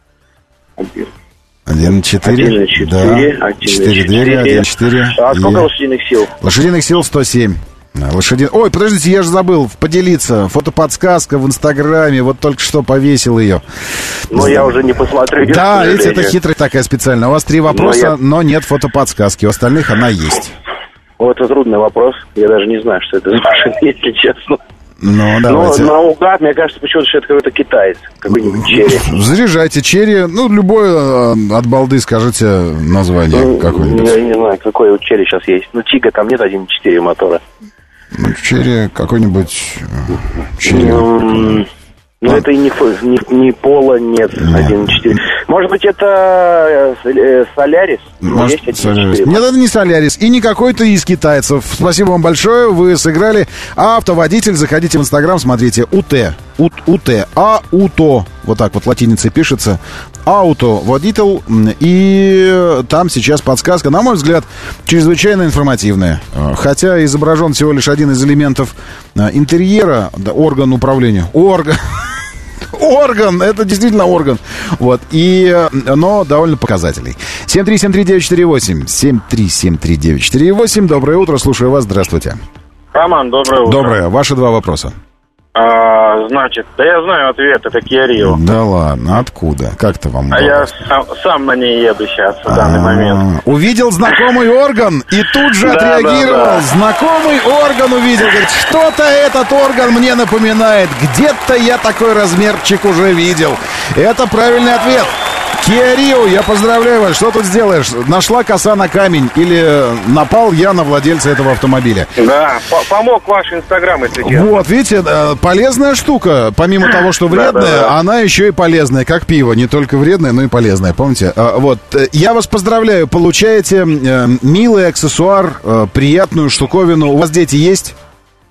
Один четыре. Да. Четыре двери, один четыре. А сколько лошадиных сил? Лошадиных сил сто семь. Лошади... Ой, подождите, я же забыл поделиться. Фотоподсказка в Инстаграме. Вот только что повесил ее. Ну, я уже не посмотрю. Да, видите, это хитрая такая специальная. У вас три вопроса, но, я... но нет фотоподсказки. У остальных она есть. Вот это трудный вопрос. Я даже не знаю, что это за машина, если честно. Ну, давайте. Но наугад, мне кажется, почему-то, что это какой-то китаец, какой-нибудь черри. Заряжайте черри, ну, любое от балды скажите название ну, какое-нибудь. Я не знаю, какой у черри сейчас есть. Ну, Тига там нет один и четыре мотора. Ну, черри какой-нибудь... Черри. Ну, ну а? Это и не, не, не Пола, нет, один и четыре. Может быть, это э, Солярис? Может, Солярис. Нет, это не Солярис. И не какой-то из китайцев. Спасибо вам большое, вы сыграли. Автоводитель, заходите в Инстаграм, смотрите. УТ. УТ. Ауто. Вот так вот латиницей пишется. Ауто. Водитель. И там сейчас подсказка, на мой взгляд, чрезвычайно информативная. Хотя изображен всего лишь один из элементов интерьера. Орган управления. Орган. Орган, это действительно орган. Вот, и, но довольно показательный. семь три семь три девять четыре восемь. семь три семь три девять четыре восемь. Доброе утро, слушаю вас, здравствуйте. Роман, доброе утро. Доброе, ваши два вопроса. А, значит, да я знаю ответ, это Kia Rio. Да ладно, откуда? Как-то вам А я сам, сам на ней еду сейчас, в данный момент. Увидел знакомый орган и тут же отреагировал. Знакомый орган увидел, говорит, что-то этот орган мне напоминает. Где-то я такой размерчик уже видел. Это правильный ответ. Kia Rio, я поздравляю вас. Что тут сделаешь? Нашла коса на камень или напал я на владельца этого автомобиля? Да, помог ваш Инстаграм, если честно. Вот, видите, полезная штука. Помимо того, что вредная, да, да, да. она еще и полезная, как пиво. Не только вредная, но и полезная, помните? Вот, я вас поздравляю. Получаете милый аксессуар, приятную штуковину. У вас дети есть?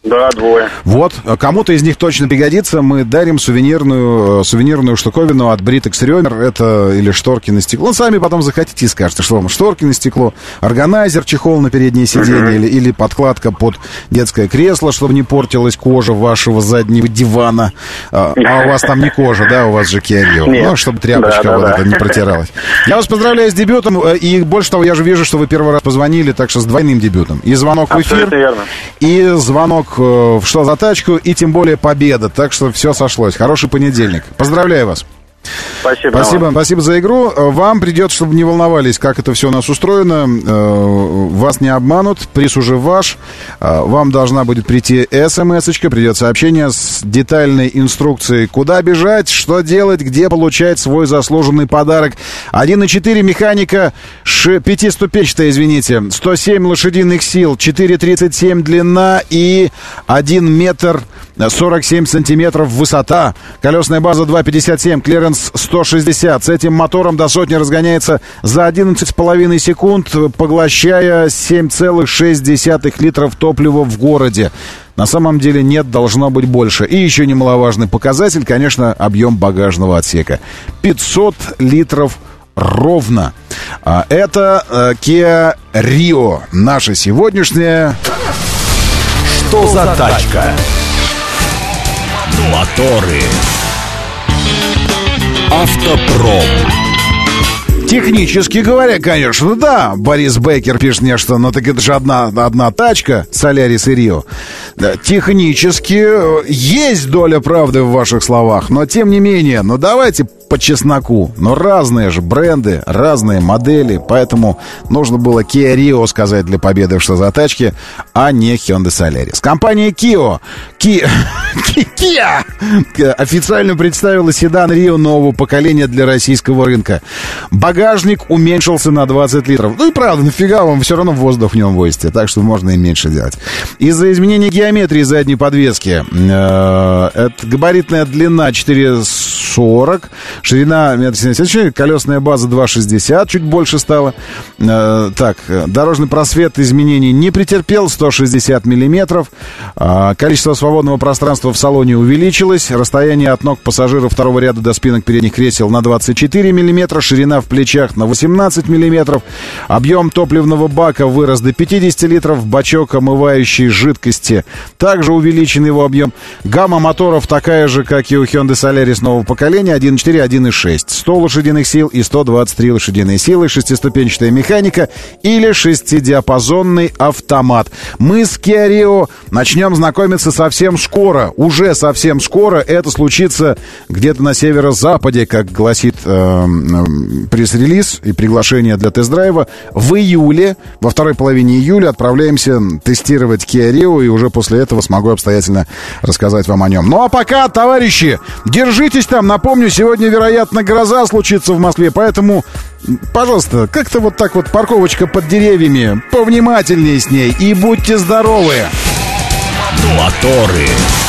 Да, двое. Вот, кому-то из них точно пригодится. Мы дарим сувенирную, сувенирную штуковину от Britex Рёмер. Это или шторки на стекло. Ну, сами потом захотите и скажете, что вам шторки на стекло, органайзер, чехол на переднее сиденье, uh-huh. или, или подкладка под детское кресло, чтобы не портилась кожа вашего заднего дивана. А, а у вас там не кожа, да, у вас же Kia Rio. Ну, чтобы тряпочка да, да, вот да. эта не протиралась. Я вас поздравляю с дебютом. И больше того, я же вижу, что вы первый раз позвонили, так что с двойным дебютом. И звонок в эфир, верно. и звонок в «Что за тачку», и тем более победа. Так что все сошлось. Хороший понедельник. Поздравляю вас. Спасибо. Спасибо, спасибо за игру. Вам придет, чтобы не волновались, как это все у нас устроено. Вас не обманут, приз уже ваш. Вам должна будет прийти смс-очка, придет сообщение с детальной инструкцией, куда бежать, что делать, где получать свой заслуженный подарок. один и четыре механика, ш... пятиступенчатая, извините, сто семь лошадиных сил, четыре тридцать семь длина и один метр сорок семь сантиметров высота. Колесная база два пятьдесят семь, клиренс сто шестьдесят. С этим мотором до сотни разгоняется за одиннадцать с половиной секунд, поглощая семь целых шесть десятых литров топлива в городе. На самом деле нет, должно быть больше. И еще немаловажный показатель, конечно, объем багажного отсека. пятьсот литров ровно. Это Kia Rio. Наша сегодняшняя... Что за тачка? Моторы. Автопром. Технически говоря, конечно, да. Борис Бейкер пишет мне, что ну так это же одна, одна тачка, Солярис и Рио. Да, технически есть доля правды в ваших словах, но тем не менее, ну давайте по чесноку. Но разные же бренды, разные модели, поэтому нужно было Kia Rio сказать для победы в «Что за тачки», а не Hyundai Solaris. Компания Kia, Kia, Kia официально представила седан Rio нового поколения для российского рынка. Багажник уменьшился на двадцать литров. Ну и правда, нафига вам, все равно воздух в нем возите, так что можно и меньше делать. Из-за изменения геометрии задней подвески э, это габаритная длина четыре сорок, ширина метр семьдесят семь, колесная база два шестьдесят, чуть больше стало. Э, так, дорожный просвет изменений не претерпел, сто шестьдесят миллиметров. Э, количество свободного пространства в салоне увеличилось. Расстояние от ног пассажиров второго ряда до спинок передних кресел на двадцать четыре миллиметра, ширина в плечах на восемнадцать миллиметров. Объем топливного бака вырос до пятьдесят литров. Бачок омывающей жидкости также увеличен его объем. Гамма моторов такая же, как и у Hyundai Solaris нового поколения. один и четыре, один и шесть. сто лошадиных сил и сто двадцать три лошадиные силы. Шестиступенчатая механика или шестидиапазонный автомат. Мы с Kia Rio начнем знакомиться совсем скоро. Уже совсем скоро. Это случится где-то на северо-западе, как гласит э, пресс-релиз и приглашение для тест-драйва. В июле, во второй половине июля отправляемся тестировать Kia Rio, и уже после этого смогу обстоятельно рассказать вам о нем. Ну а пока, товарищи, держитесь там. Напомню, сегодня, вероятно, гроза случится в Москве, поэтому, пожалуйста, как-то вот так вот парковочка под деревьями, повнимательнее с ней и будьте здоровы. Моторы.